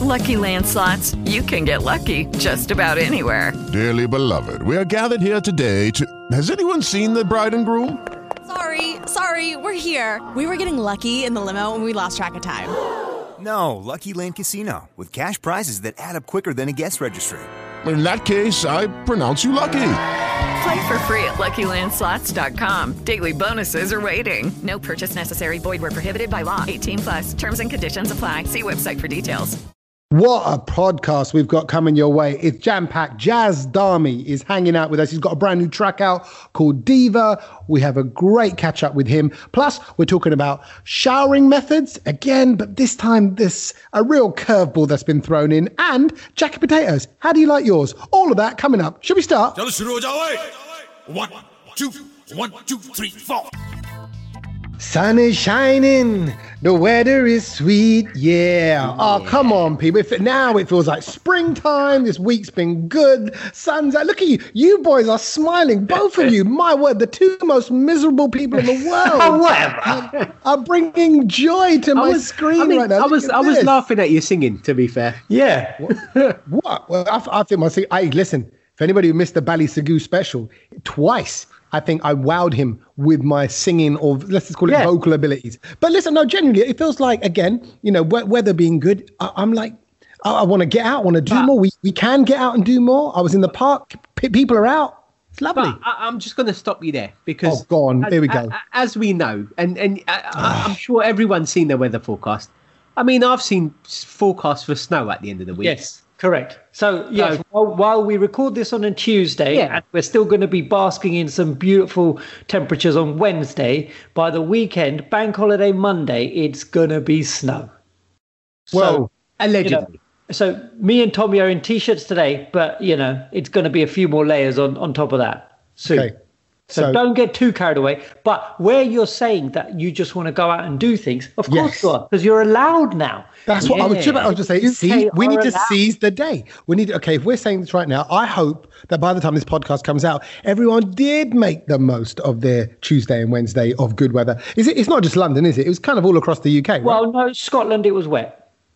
Lucky Land Slots, you can get lucky just about anywhere. Dearly beloved, we are gathered here today to... Has anyone seen the bride and groom? Sorry, we're here. We were getting lucky in the limo and we lost track of time. No, Lucky Land Casino, with cash prizes that add up quicker than a guest registry. In that case, I pronounce you lucky. Play for free at LuckyLandSlots.com. Daily bonuses are waiting. No purchase necessary. Void where prohibited by law. 18+. Terms and conditions apply. See website for details. What a podcast we've got coming your way. It's jam-packed. Jazz Dami is hanging out with us. He's got a brand new track out called Diva. We have a great catch-up with him. Plus, we're talking about showering methods again, but this time there's a real curveball that's been thrown in. And jacket potatoes. How do you like yours? All of that coming up. Should we start? 1, 2, 1, 2, 3, 4. Sun is shining, the weather is sweet, yeah. Oh, come on, people. Now it feels like springtime. This week's been good. Sun's out. Look at you. You boys are smiling, both of you. My word, the two most miserable people in the world Whatever. are bringing joy to my screen right now. I was laughing at you singing, to be fair. Yeah. What? Well, I think listen, if anybody who missed the Bally Sagoo special, twice, I think I wowed him with my singing, or let's just call it vocal abilities. But listen, no, genuinely, it feels like, again, weather being good, I'm like, I want to get out, want to do more. We can get out and do more. I was in the park. People are out. It's lovely. I'm just going to stop you there because... Oh, go on. Here we go. As we know, and I'm sure everyone's seen the weather forecast. I mean, I've seen forecasts for snow at the end of the week. Yes. Correct. So, yes, while we record this on a Tuesday, and we're still going to be basking in some beautiful temperatures on Wednesday, by the weekend, Bank Holiday Monday, it's going to be snow. Well, allegedly. So me and Tommy are in T-shirts today, but, it's going to be a few more layers on top of that soon. Okay. So don't get too carried away. But where you're saying that you just want to go out and do things, of course you are, because you're allowed now. That's what I was just saying. We need to seize the day. If we're saying this right now, I hope that by the time this podcast comes out, everyone did make the most of their Tuesday and Wednesday of good weather. It's not just London, is it? It was kind of all across the UK, right? Well, no, Scotland, it was wet.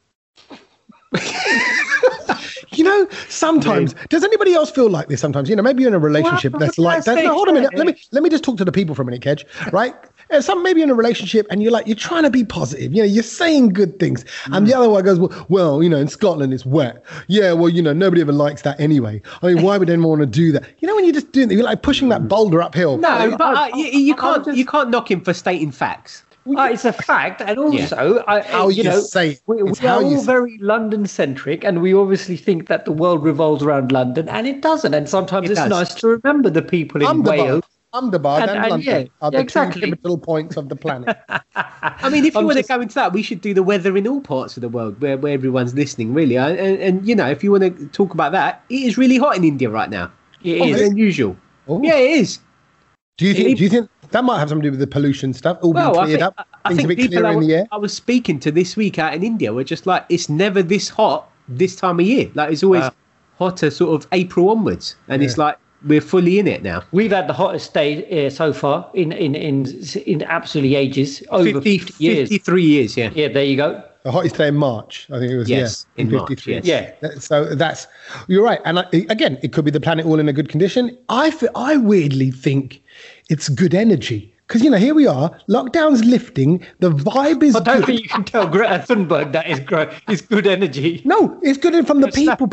Sometimes, does anybody else feel like this sometimes? Maybe you're in a relationship that's like that. No, hold a minute. Let me just talk to the people for a minute, Kedge, right? Maybe in a relationship and you're trying to be positive. You're saying good things. And the other one goes, well, in Scotland it's wet. Yeah, well, nobody ever likes that anyway. I mean, why would anyone want to do that? When you're just doing that, you're like pushing that boulder uphill. No, but you can't knock him for stating facts. It's a fact, and also, we are all very London-centric, and we obviously think that the world revolves around London, and it doesn't. And sometimes it's nice to remember the people in Wales. Ahmedabad and London are the two pivotal points of the planet. I mean, if you want to go into that, we should do the weather in all parts of the world where everyone's listening, really. And if you want to talk about that, it is really hot in India right now. It is unusual. Oh. Yeah, it is. Do you think that might have something to do with the pollution stuff? All being cleared up. Things a bit clearer in the air. I was speaking to this week out in India. We're just like, it's never this hot this time of year. Like, it's always hotter sort of April onwards, and it's like we're fully in it now. We've had the hottest day so far in absolutely ages, over 50 years. 53 years, yeah. Yeah, there you go. The hottest day in March, I think it was. Yes, in 53. March, yes. Yeah. So you're right. And again, it could be the planet all in a good condition. I weirdly think it's good energy. Because, here we are, lockdown's lifting, the vibe is good. I don't think you can tell Greta Thunberg that is good energy. No, it's good from the people.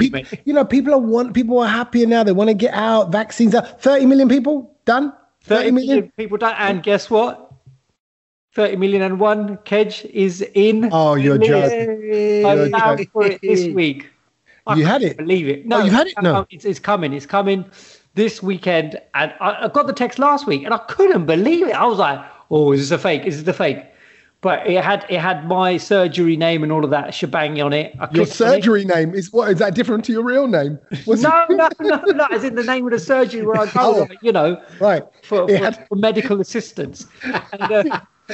People are happier now. They want to get out. Vaccines are 30 million people done. 30 million people done. And guess what? 30 million and one Kedge is in. Oh, you're joking. I'm out for it this week. You had it? Believe it. No, you had it? No. It's coming. It's coming this weekend. And I got the text last week and I couldn't believe it. I was like, oh, is this a fake? Is this a fake? But it had my surgery name and all of that shebang on it. Your surgery name is what? Is that different to your real name? No. As in the name of the surgery where I go, right for medical assistance. And,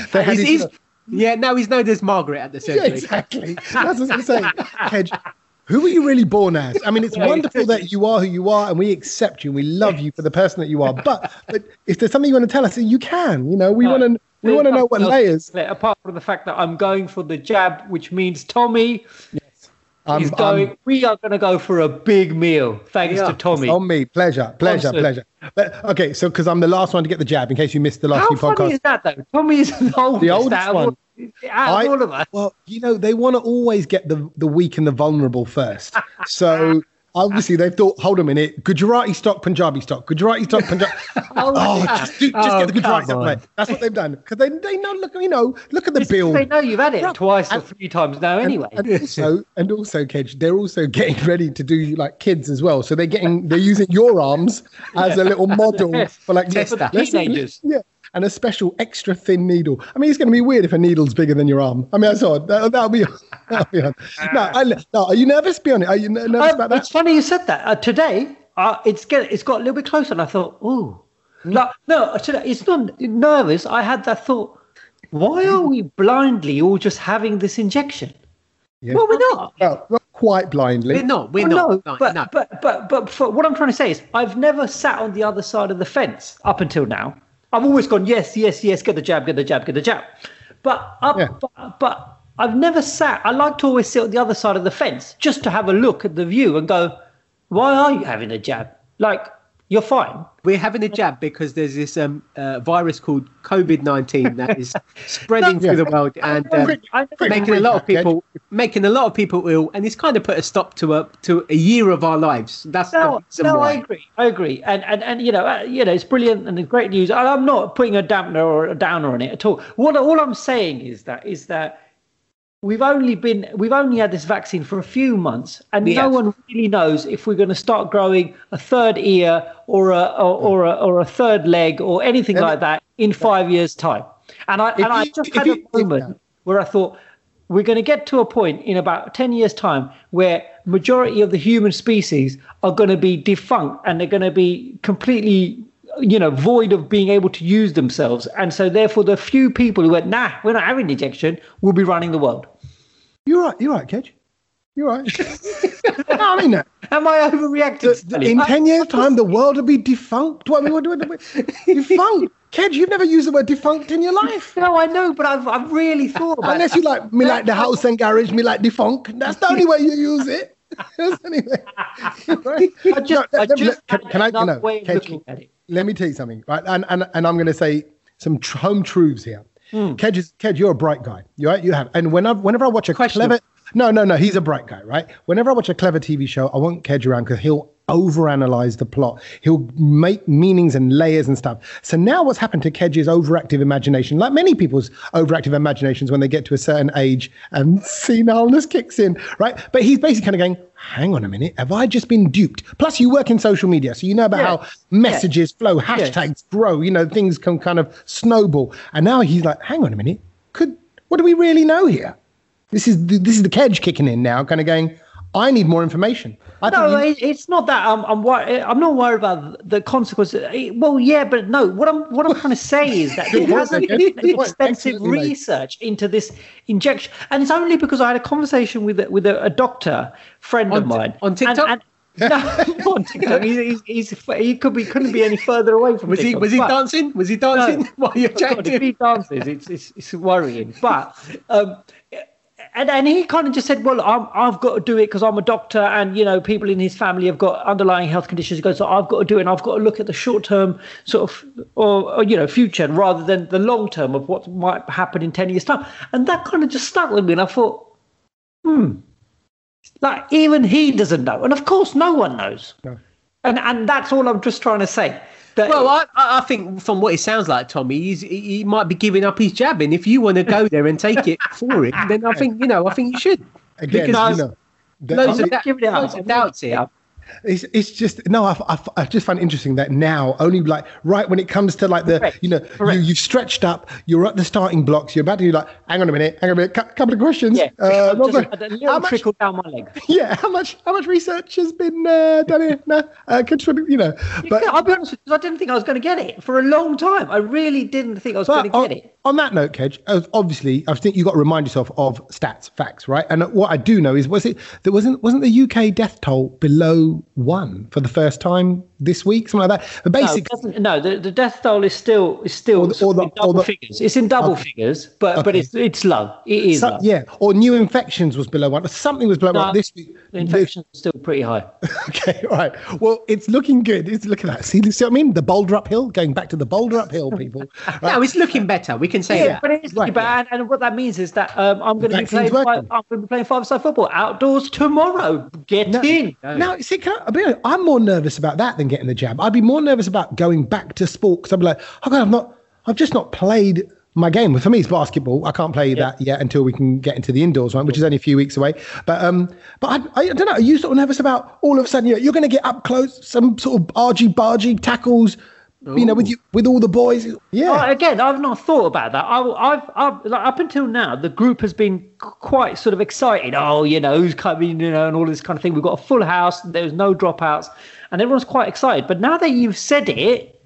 now he's known as Margaret at the surgery. Yeah, exactly. That's what I'm saying. Kedge, who were you really born as? I mean, it's wonderful that you are who you are, and we accept you, and we love you for the person that you are. But if there's something you want to tell us, you can. We want to know what layers. Apart from the fact that I'm going for the jab, which means Tommy. Yes. We are going to go for a big meal, thanks to Tommy. On me, pleasure. But, okay, so because I'm the last one to get the jab, in case you missed the last few podcasts. How funny is that, though? Tommy is the oldest one. Out of all of us. Well, they want to always get the weak and the vulnerable first. So obviously they've thought, hold a minute, Gujarati stock, Punjabi stock, Gujarati stock, Punjabi. Just get the Gujarati stock play. That's what they've done because they know. Look at the bill. They know you've had it twice or 3 times now anyway. And also, Kedge, they're also getting ready to do like kids as well. So they're using your arms as a little model for like teenagers. Yeah. And a special extra thin needle. I mean, it's going to be weird if a needle's bigger than your arm. I mean, that's odd. That'll be odd. No, are you nervous? Be honest. Are you nervous about that? It's funny you said that. Today, it's got a little bit closer, and I thought, ooh. Today, it's not nervous. I had that thought, why are we blindly all just having this injection? Yeah. Well, we're not. Well, not quite blindly. We're not. No. But for what I'm trying to say is, I've never sat on the other side of the fence up until now. I've always gone, yes, get the jab. But I've never sat. I like to always sit on the other side of the fence just to have a look at the view and go, why are you having a jab? Like, you're fine. We're having a jab because there's this virus called COVID-19 that is spreading through the world and making a lot of people ill, and it's kind of put a stop to a year of our lives. That's the reason why. I agree, and it's brilliant and it's great news. I'm not putting a dampener or a downer on it at all. All I'm saying is that we've only had this vaccine for a few months, and no one really knows if we're going to start growing a third ear or a third leg or anything like that in 5 years' time. And I just had a moment where I thought we're going to get to a point in about 10 years' time where majority of the human species are going to be defunct and they're going to be completely void of being able to use themselves. And so therefore the few people who went, nah, we're not having the injection, will be running the world. You're right, Kedge. You're right. No, I mean that. Am I overreacting? In 10 years' time, the world will be defunct. What defunct? Kedge, you've never used the word defunct in your life. No, I know, but I've really thought about it. Unless you like me like the house and garage, me like defunct. That's the only way you use it. Anyway. Kedge, let me tell you something, right? And I'm going to say some home truths here. Kedge, you're a bright guy, right? You have. And whenever I watch a clever... No, he's a bright guy, right? Whenever I watch a clever TV show, I want Kedge around because he'll overanalyze the plot. He'll make meanings and layers and stuff. So now what's happened to Kedge's overactive imagination, like many people's overactive imaginations when they get to a certain age and senileness kicks in, right? But he's basically kind of going, hang on a minute, have I just been duped? Plus you work in social media, so you know about how messages flow, hashtags grow, things can kind of snowball. And now he's like, hang on a minute, what do we really know here? This is the Kedge kicking in now, kind of going, I need more information. It's not that. I'm not worried about the consequences. Well, yeah, but no. What I'm trying to say is that it hasn't been extensive research into this injection, and it's only because I had a conversation with a doctor friend of mine on TikTok. No, not on TikTok. He couldn't be any further away from. Was TikTok, he dancing? Was he dancing while you're chatting? If he dances, it's worrying. But. And he kind of just said, well, I've got to do it because I'm a doctor and, people in his family have got underlying health conditions. He goes, so I've got to do it and I've got to look at the short term sort of, or future rather than the long term of what might happen in 10 years' time. And that kind of just stuck with me. And I thought, like even he doesn't know. And of course, no one knows. No. And that's all I'm just trying to say. Well, I think from what it sounds like, Tommy, he might be giving up his jabbing. If you want to go there and take it for him, then I think you should. Again, because loads of doubts here. It's just I just find it interesting that now only like right when it comes to like the you've stretched up, you're at the starting blocks, you're about to do like hang on a minute, couple of questions. Yeah, a little trickle down my leg. Yeah, how much research has been done here? No, but I'll be honest with you, I didn't think I was going to get it for a long time. I really didn't think I was going to get it. On that note, Kedge, obviously I think you've got to remind yourself of stats, facts, right? And what I do know is wasn't the UK death toll below 1 for the first time this week, something like that. But basically, the death toll is still double figures. It's in double figures, but it's low. It is low. Yeah, or new infections was below 1. Something was below 1 this week. The infections are still pretty high. Okay, all right. Well, it's looking good. It's looking at that. See what I mean? The boulder uphill, going back to the boulder uphill, people. Right? No, it's looking better. We can say that. But it is looking better. And what that means is that I'm going to be playing five-a-side football outdoors tomorrow. Get in. Now, see, I'm more nervous about that than getting the jab. I'd be more nervous about going back to sport because I'd be like, oh God, I've just not played my game. For me, it's basketball. I can't play that yet until we can get into the indoors one, which is only a few weeks away. But I don't know. Are you sort of nervous about all of a sudden you're going to get up close, some sort of argy-bargy tackles? You know, with all the boys. Yeah. Again, I've not thought about that. I've like, up until now, the group has been quite sort of excited. Oh, who's coming, and all this kind of thing. We've got a full house. There's no dropouts, and everyone's quite excited. But now that you've said it,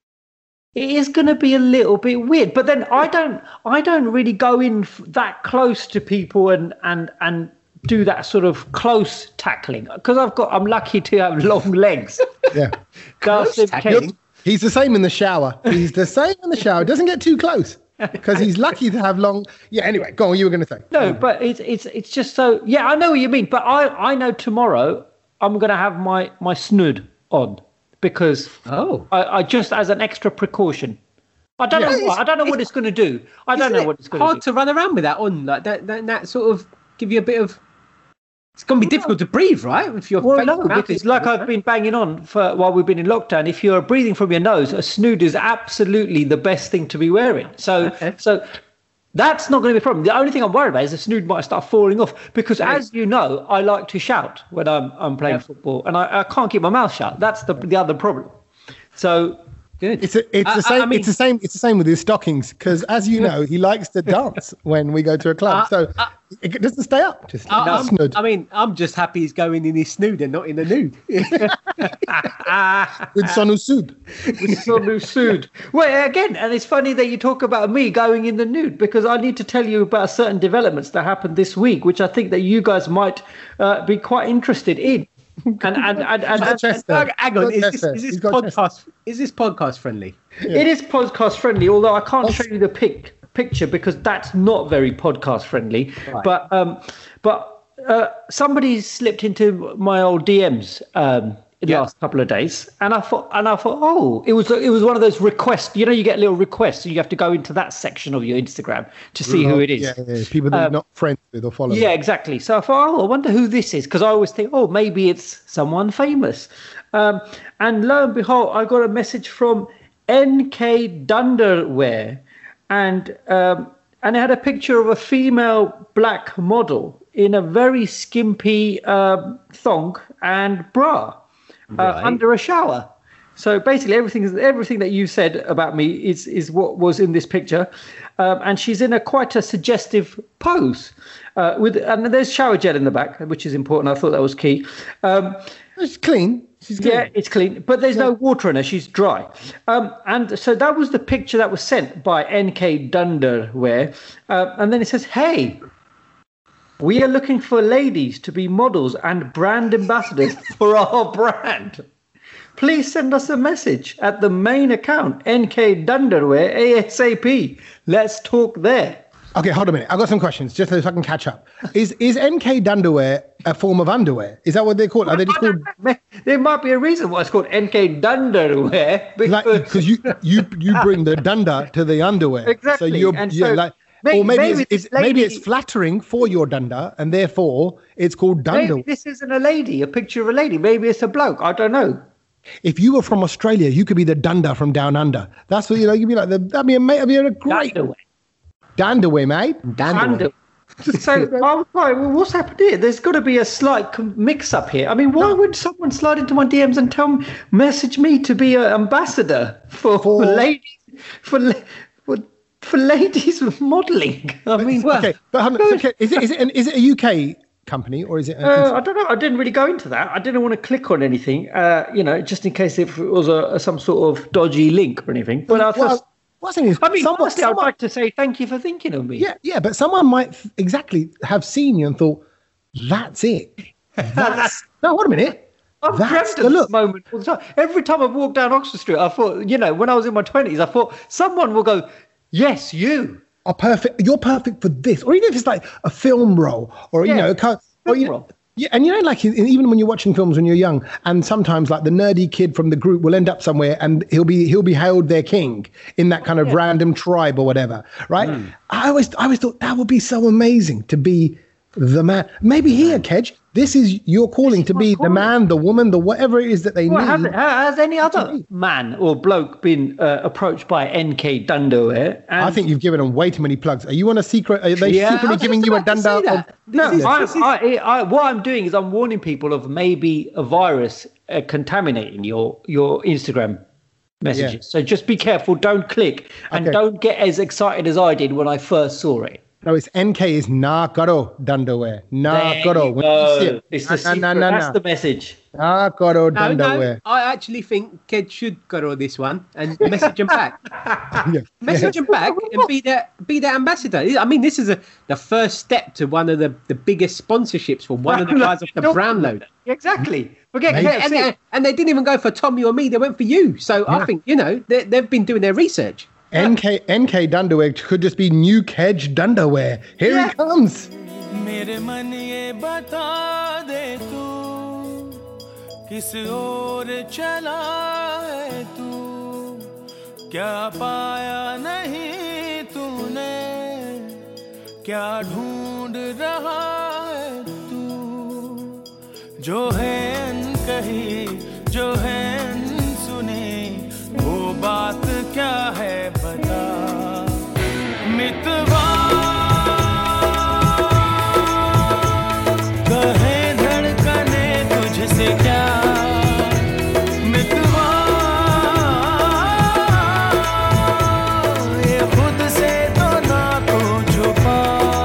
it is going to be a little bit weird. But then I don't really go in that close to people and do that sort of close tackling because I'm lucky to have long legs. Yeah. Close tackling. He's the same in the shower. Doesn't get too close because he's lucky to have long. Yeah. Anyway, go on. You were going to say. No, but it's just so. Yeah, I know what you mean. But I know tomorrow I'm going to have my snood on because I just as an extra precaution. I don't know what. I don't know what it's going to do. I don't know what it's going to do. Hard to run around with that on like that sort of give you a bit of. It's going to be difficult to breathe, right? If your because like I've been banging on while we've been in lockdown, if you're breathing from your nose, a snood is absolutely the best thing to be wearing. So that's not going to be a problem. The only thing I'm worried about is the snood might start falling off because, as you know, I like to shout when I'm playing football, and I can't keep my mouth shut. That's the other problem. So. Good. It's the same with his stockings because, as you know, he likes to dance when we go to a club. So it doesn't stay up. Snood. I mean, I'm just happy he's going in his snood and not in the nude. With Sonu Sood. With Sonu Sood. Well, again, and it's funny that you talk about me going in the nude because I need to tell you about certain developments that happened this week, which I think that you guys might be quite interested in. Hang on, is this podcast friendly? Yeah. It is podcast friendly, although I can't show you the picture because that's not very podcast friendly. Right. But somebody slipped into my old DMs in the last couple of days, and I thought, oh, it was one of those requests. You get little requests, and you have to go into that section of your Instagram to see who it is. Yeah, people that you're not friends with or follow. Yeah, exactly. So I thought, I wonder who this is, because I always think, maybe it's someone famous. And lo and behold, I got a message from NK Dunderwear, and it had a picture of a female black model in a very skimpy thong and bra. Under a shower. So basically everything that you said about me is what was in this picture. And she's in quite a suggestive pose. And there's shower gel in the back, which is important. I thought that was key. It's clean. She's clean. Yeah, it's clean. But there's no water in her. She's dry. And so that was the picture that was sent by NK Dunderwear. And then it says, hey, we are looking for ladies to be models and brand ambassadors for our brand. Please send us a message at the main account, NK Dunderwear, ASAP. Let's talk there. Okay, hold a minute. I've got some questions just so I can catch up. Is NK Dunderwear a form of underwear? Is that what they call it? Are they just called... There might be a reason why it's called NK Dunderwear. Because you bring the dunder to the underwear. Exactly. Or maybe it's flattering for your dunder, and therefore it's called dunder. Maybe this isn't a lady, a picture of a lady. Maybe it's a bloke. I don't know. If you were from Australia, you could be the dunder from down under. That's what you'd be like. That'd be a great Dunderwear, mate. Dunderwear. So I was like, well, what's happened here? There's got to be a slight mix-up here. I mean, why would someone slide into my DMs and message me to be an ambassador for ladies for ladies modelling? I mean, is it a UK company or is it? I don't know. I didn't really go into that. I didn't want to click on anything, just in case if it was some sort of dodgy link or anything. But honestly, I'd like to say thank you for thinking of me. Yeah, but someone might exactly have seen you and thought, that's it. No, wait a minute. I've dreamt of this moment all the time. Every time I walk down Oxford Street, I thought, you know, when I was in my 20s, I thought someone will go, yes, you are perfect. You're perfect for this. Or even if it's like a film role or, you know, yeah, and you know, like even when you're watching films when you're young, and sometimes like the nerdy kid from the group will end up somewhere, and he'll be hailed their king in that kind of random tribe or whatever, right? I always thought that would be so amazing to be the man. Maybe here, Kedge, this is your calling to be the man, the woman, the whatever it is that they need. Has any other man or bloke been approached by NK Dunderwear? I think you've given them way too many plugs. Are you on a secret? Are they secretly giving you a Dunder? No, what I'm doing is I'm warning people of maybe a virus contaminating your Instagram messages. Yeah. So just be careful. Don't click and don't get as excited as I did when I first saw it. No, it's NK is Na Karo Dunderwear. Na Karo. It's the secret. That's the message. Na Karo Dunderwear. No, I actually think Ked should Karo this one and message him back. Message him back and be their ambassador. I mean, this is the first step to one of the biggest sponsorships for one of the guys off the Brownload. Exactly. Forget KFC. And they didn't even go for Tommy or me. They went for you. So I think, you know, they've been doing their research. NK Dunderwear could just be new Kedge Dunderwear. Here he comes. मेरे मन ये बता दे तू किस ओर चला है तू क्या पाया नहीं तूने क्या ढूंढ रहा है तू जो है अनकही जो है अनसुनी वो बात क्या है बता मितवा कहे धड़कने तुझसे क्या मितवा ये खुद से तो ना तो छुपा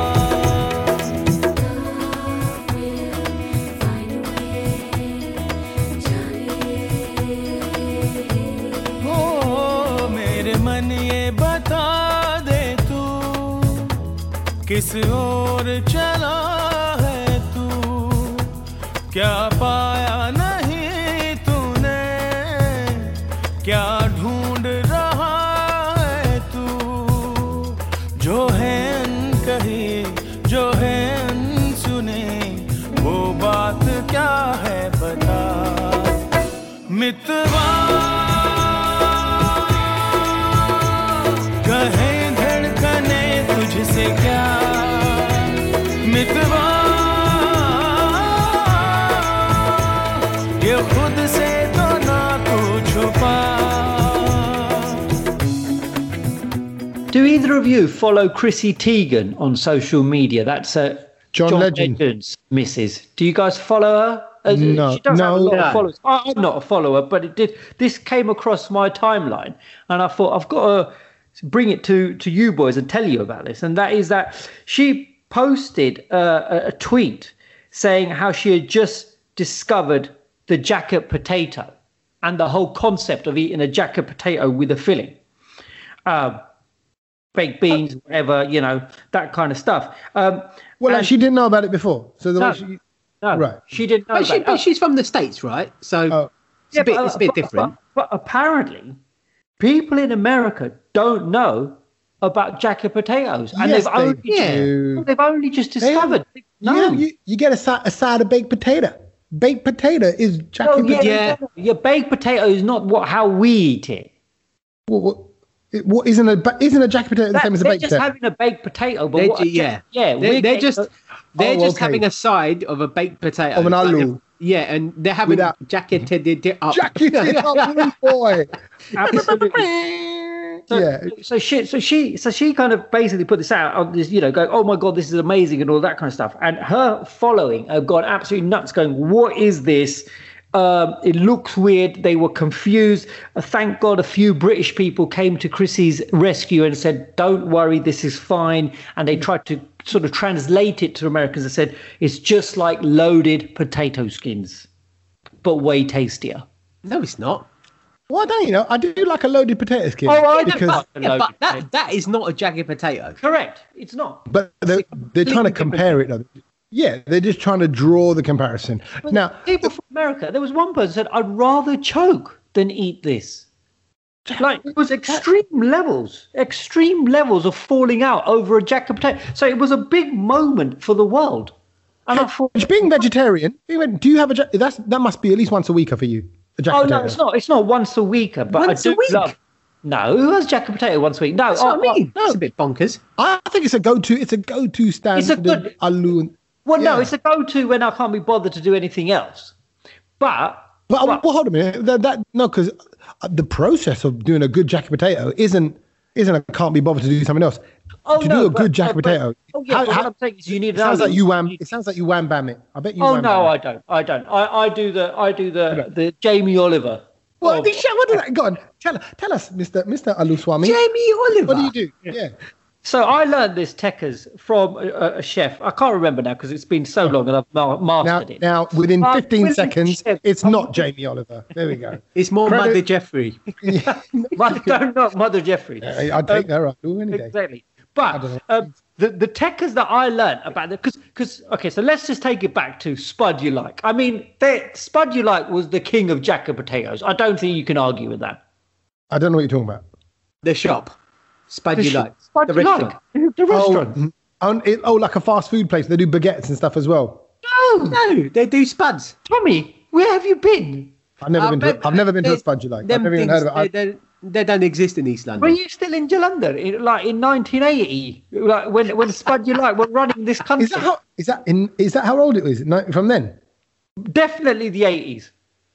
किस ओर चला है तू क्या पाया नहीं तूने क्या ढूंढ रहा है तू जो है अनकही जो है अनसुनी वो बात क्या है बता मितवा कहे धड़कने तुझसे क्या मितवा ये खुद से तो ना तू छुपा Do either of you follow Chrissy Teigen on social media? That's John Legend's missus. Do you guys follow her? No, she does have a lot of followers. I'm not a follower, but this came across my timeline, and I thought I've got to bring it to you boys and tell you about this. And that is that she posted a tweet saying how she had just discovered the jacket potato and the whole concept of eating a jacket potato with a filling. Baked beans, whatever, you know, that kind of stuff. She didn't know about it before. So right. She didn't know about it. But she's from the States, right? So it's a bit different. But apparently, people in America don't know about jacket potatoes. And yes, they've only just discovered. You get a side of baked potato. Baked potato is jacket potato. Yeah, baked potato is not how we eat it. What isn't a jacket potato the same as a baked potato? They're just having a baked potato, but they're just having a side of a baked potato of an aloo. And they're having jacketed it up. Jacketed up, boy. Absolutely. So she kind of basically put this out on this, you know, going, oh my God, this is amazing and all that kind of stuff. And her following have gone absolutely nuts, going, what is this? It looks weird. They were confused. Thank God a few British people came to Chrissy's rescue and said, don't worry, this is fine. And they tried to sort of translate it to Americans and said, it's just like loaded potato skins, but way tastier. No, it's not. Well, don't you know? I do like a loaded potato skin. But that is not a jagged potato. Correct. It's not. But they're trying to compare it. Yeah, they're just trying to draw the comparison. But now, people from America, there was one person who said, I'd rather choke than eat this. Like, it was extreme levels of falling out over a jacket potato. So it was a big moment for the world. And I thought, being vegetarian, do you have that must be at least once a weeker for you? No, it's not once a weeker, but once a week? No, who has jacket potato once a week? No, that's what I mean. No. It's a bit bonkers. I think it's a go-to. It's a go-to stand. It's a good aloo. No, it's a go-to when I can't be bothered to do anything else. But hold a minute. Because the process of doing a good jacket potato isn't I can't be bothered to do something else. Do a good jacket potato. What I'm saying is you need. It sounds like you wham bam it. I bet you. Oh no, I don't. I do the Jamie Oliver. What does that? Go on, tell us, Mr. Aluswamy. Jamie Oliver. What do you do? Yeah. So I learned this Tekkers from a chef. I can't remember now because it's been so long and I've mastered it. Now, within 15 seconds, it's not Jamie Oliver. There we go. It's more Mother Jeffrey. Not Mother Jeffrey. I'd take that right. Exactly. But the Tekkers that I learned about so let's just take it back to Spud You Like. I mean, Spud You Like was the king of jacket potatoes. I don't think you can argue with that. I don't know what you're talking about. The shop. Spud You Like. The restaurant. The restaurant. Like a fast food place. They do baguettes and stuff as well. No, they do spuds. Tommy, where have you been? I've never been to a Spud You Like. I've never even heard of it. They don't exist in East London. Were you still in Jalandhar, in 1980, like when Spud You Like were running this country? Is that how old it was from then? Definitely the 80s.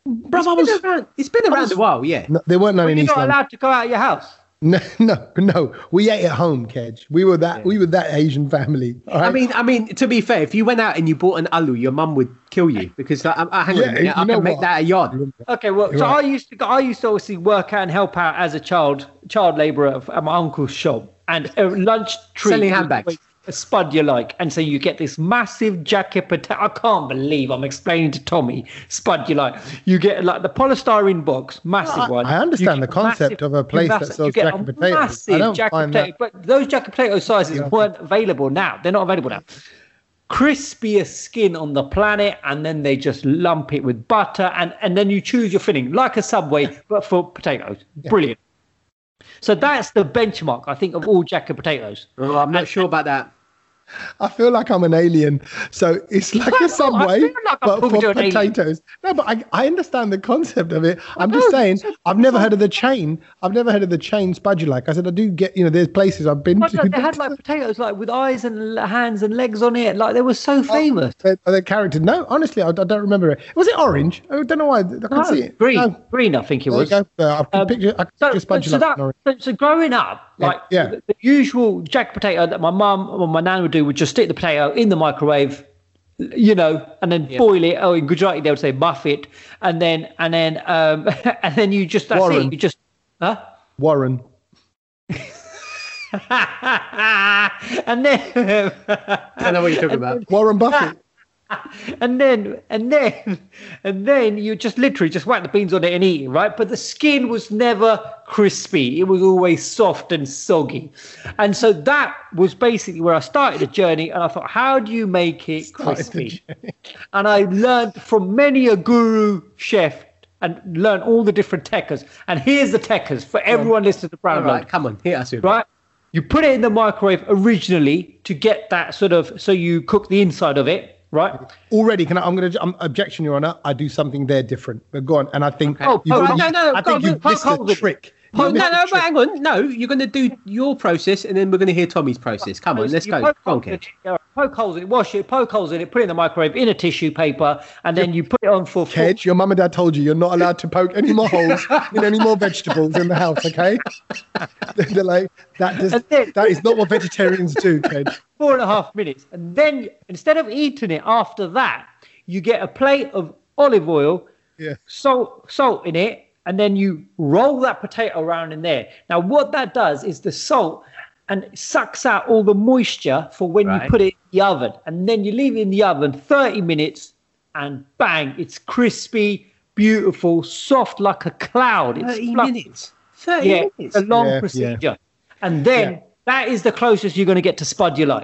It's been around a while, yeah. No, there weren't none in East London. You're not allowed to go out of your house. No. We ate at home, Kedge. We were that Asian family. Right? I mean, to be fair, if you went out and you bought an aloo, your mum would kill you because hang on a minute, I can make that a yard. Okay, well, so right. I used to obviously work out and help out as a child labourer at my uncle's shop, and a lunch treat selling handbags. A Spud You Like, and so you get this massive jacket potato. I can't believe I'm explaining to Tommy Spud You Like. You get like the polystyrene box, massive one. I understand the concept of a place that sells jacket potatoes. I don't find that. But those jacket potato sizes weren't available now. They're not available now. Crispiest skin on the planet, and then they just lump it with butter, and then you choose your filling like a Subway, but for potatoes. Yeah. Brilliant. So that's the benchmark, I think, of all jacket potatoes. Oh, I'm not sure about that. I feel like I'm an alien. So it's like a Subway, but for potatoes. No, but I understand the concept of it. I'm just saying, I've never heard of the chain. I've never heard of the chain Spud You Like. I said, I do get, there's places I've been to. They had like potatoes like with eyes and hands and legs on it. Like they were so famous. Are they characters? No, honestly, I don't remember it. Was it orange? I don't know why. I can't see it. Green, I think it was. There you go. I picture Spud You Like. So growing up, the usual jacket potato that my mum or my nan would do would just stick the potato in the microwave, and then boil it. Oh, in Gujarati they would say buff it, and then you just that's Warren. it. You just Warren. And then I know what you're talking about. Warren Buffett. And then you just literally just whack the beans on it and eat it, right? But the skin was never crispy. It was always soft and soggy. And so that was basically where I started the journey. And I thought, how do you make it crispy? And I learned from many a guru chef and learned all the different Tekkers. And here's the Tekkers for everyone listening to Brown Right, come on, hit us with right? You put it in the microwave originally to get that so you cook the inside of it. Right. Already, I'm objection, Your Honour. I do something there different. But go on, and I think. No. I think you've missed the trick. But hang on. No, you're going to do your process, and then we're going to hear Tommy's process. Come on, let's go. Poke holes in it, wash it, poke holes in it, put it in the microwave in a tissue paper, and then you put it on for. Kedge, your mum and dad told you you're not allowed to poke any more holes in any more vegetables in the house. Okay. They're like that. That is not what vegetarians do, Kedge. 4.5 minutes, and then instead of eating it after that, you get a plate of olive oil, salt in it, and then you roll that potato around in there. Now, what that does is the salt and it sucks out all the moisture for when you put it in the oven, and then you leave it in the oven 30 minutes, and bang, it's crispy, beautiful, soft like a cloud. 30 minutes. 30 minutes. A long procedure, and then. That is the closest you're going to get to Spud You Like.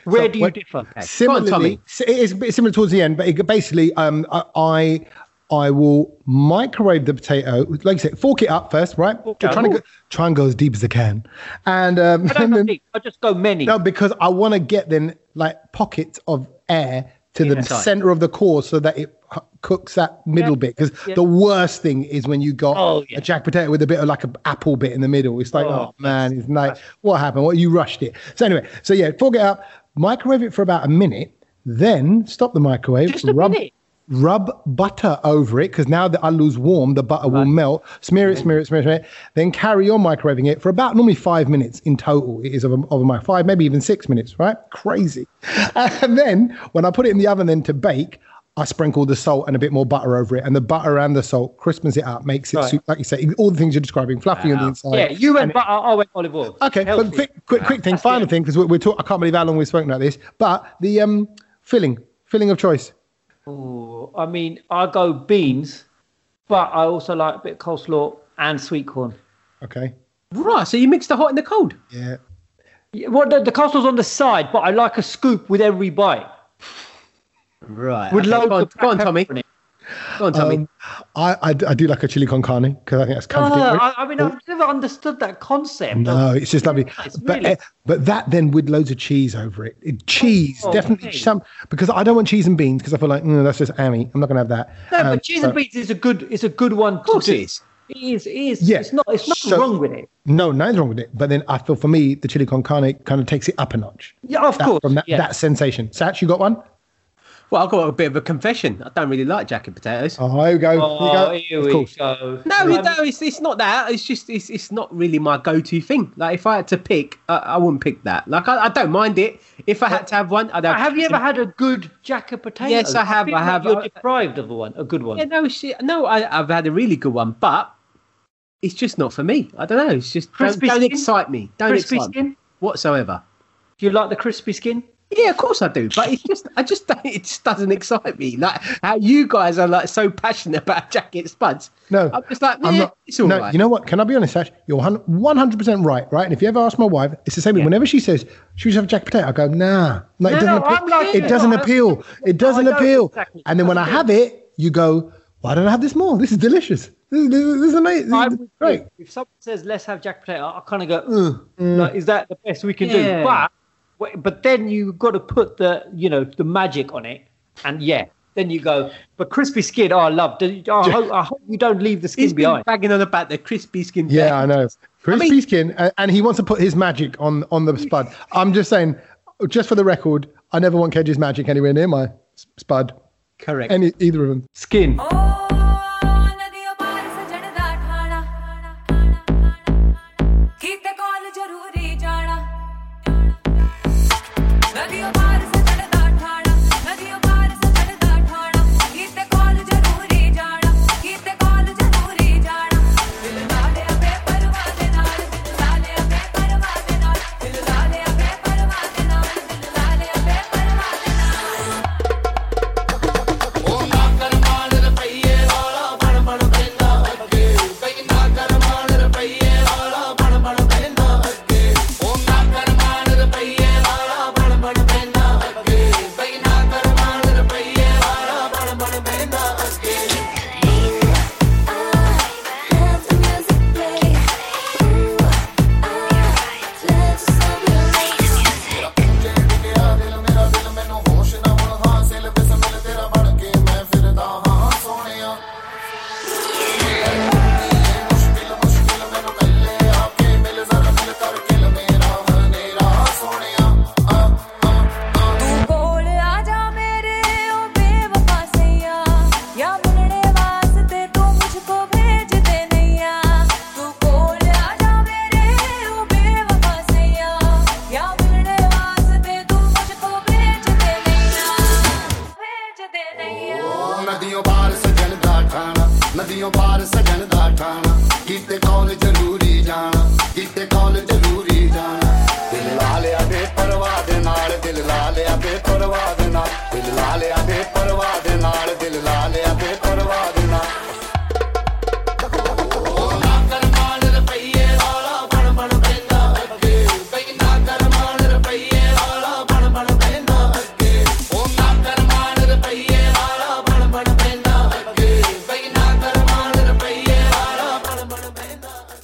Where do you differ? Okay. Similarly, it's a bit similar towards the end, but basically, I will microwave the potato. Like I said, fork it up first, right? Try and go as deep as I can. And I don't go deep. I just go many. No, because I want to get then like pockets of air to the center of the core so that it cooks that middle bit. Because the worst thing is when you got a jack potato with a bit of like an apple bit in the middle. It's like, oh man, it's nice. What happened? You rushed it. So anyway, fork it up, microwave it for about a minute, then stop the microwave. Just a minute. Rub butter over it, because now the alu's warm, the butter will melt. Smear it. Then carry on microwaving it for about normally 5 minutes in total. It is of my 5, maybe even 6 minutes, right? Crazy. And then when I put it in the oven then to bake, I sprinkle the salt and a bit more butter over it. And the butter and the salt crispens it up, makes it, like you say, all the things you're describing, fluffy on the inside. Yeah, you went butter, I went olive oil. Okay, but quick thing, final thing, because we're talking, I can't believe how long we've spoken about this, but the filling of choice. Oh, I mean, I go beans, but I also like a bit of coleslaw and sweet corn. Okay. Right, so you mix the hot and the cold? Yeah. Well, the coleslaw's on the side, but I like a scoop with every bite. Right. With loads of go on, Tommy. Go on, Tommy. I do like a chili con carne, because I think that's comforting. I mean, I've never understood that concept. No, it's just lovely. But that then with loads of cheese over it. Definitely some, because I don't want cheese and beans, because I feel like that's just ammy. I'm not going to have that. No, but cheese and beans is a good one. Of course it is. It is. Yeah. It's not wrong with it. No, nothing's wrong with it. But then I feel for me, the chili con carne kind of takes it up a notch. Yeah, of course. From that sensation. Satch, you got one? Well, I've got a bit of a confession. I don't really like jacket potatoes. Oh, here we go. Here we go. No, it's not that. It's just it's not really my go-to thing. Like if I had to pick, I wouldn't pick that. Like I don't mind it. If I had to have one, I'd have. Have you ever had a good jacket potato? Yes, I have. You're deprived of a good one. Yeah, I've had a really good one, but it's just not for me. I don't know. It's just don't excite me. Don't excite me whatsoever. Do you like the crispy skin? Yeah, of course I do, but it just doesn't excite me. Like how you guys are like so passionate about jacket spuds. No, I'm just like, it's all right. You know what? Can I be honest, Ash? You're 100% right, right? And if you ever ask my wife, it's the same. Whenever she says she should have a jacket potato, I go, nah. Like, it doesn't appeal. It doesn't appeal. Exactly. And then when I have it, you go, why don't I have this more? This is delicious. This is amazing. Great. If someone says let's have jacket potato, I kind of go, like, is that the best we can do? But then you've got to put the magic on it, and then you go. But crispy skin, I love. I hope you don't leave the skin behind. He's bagging on about the crispy skin. Yeah, I know. Crispy skin, and he wants to put his magic on the spud. I'm just saying, just for the record, I never want Kedge's magic anywhere near my spud. Correct. Either of them. Skin.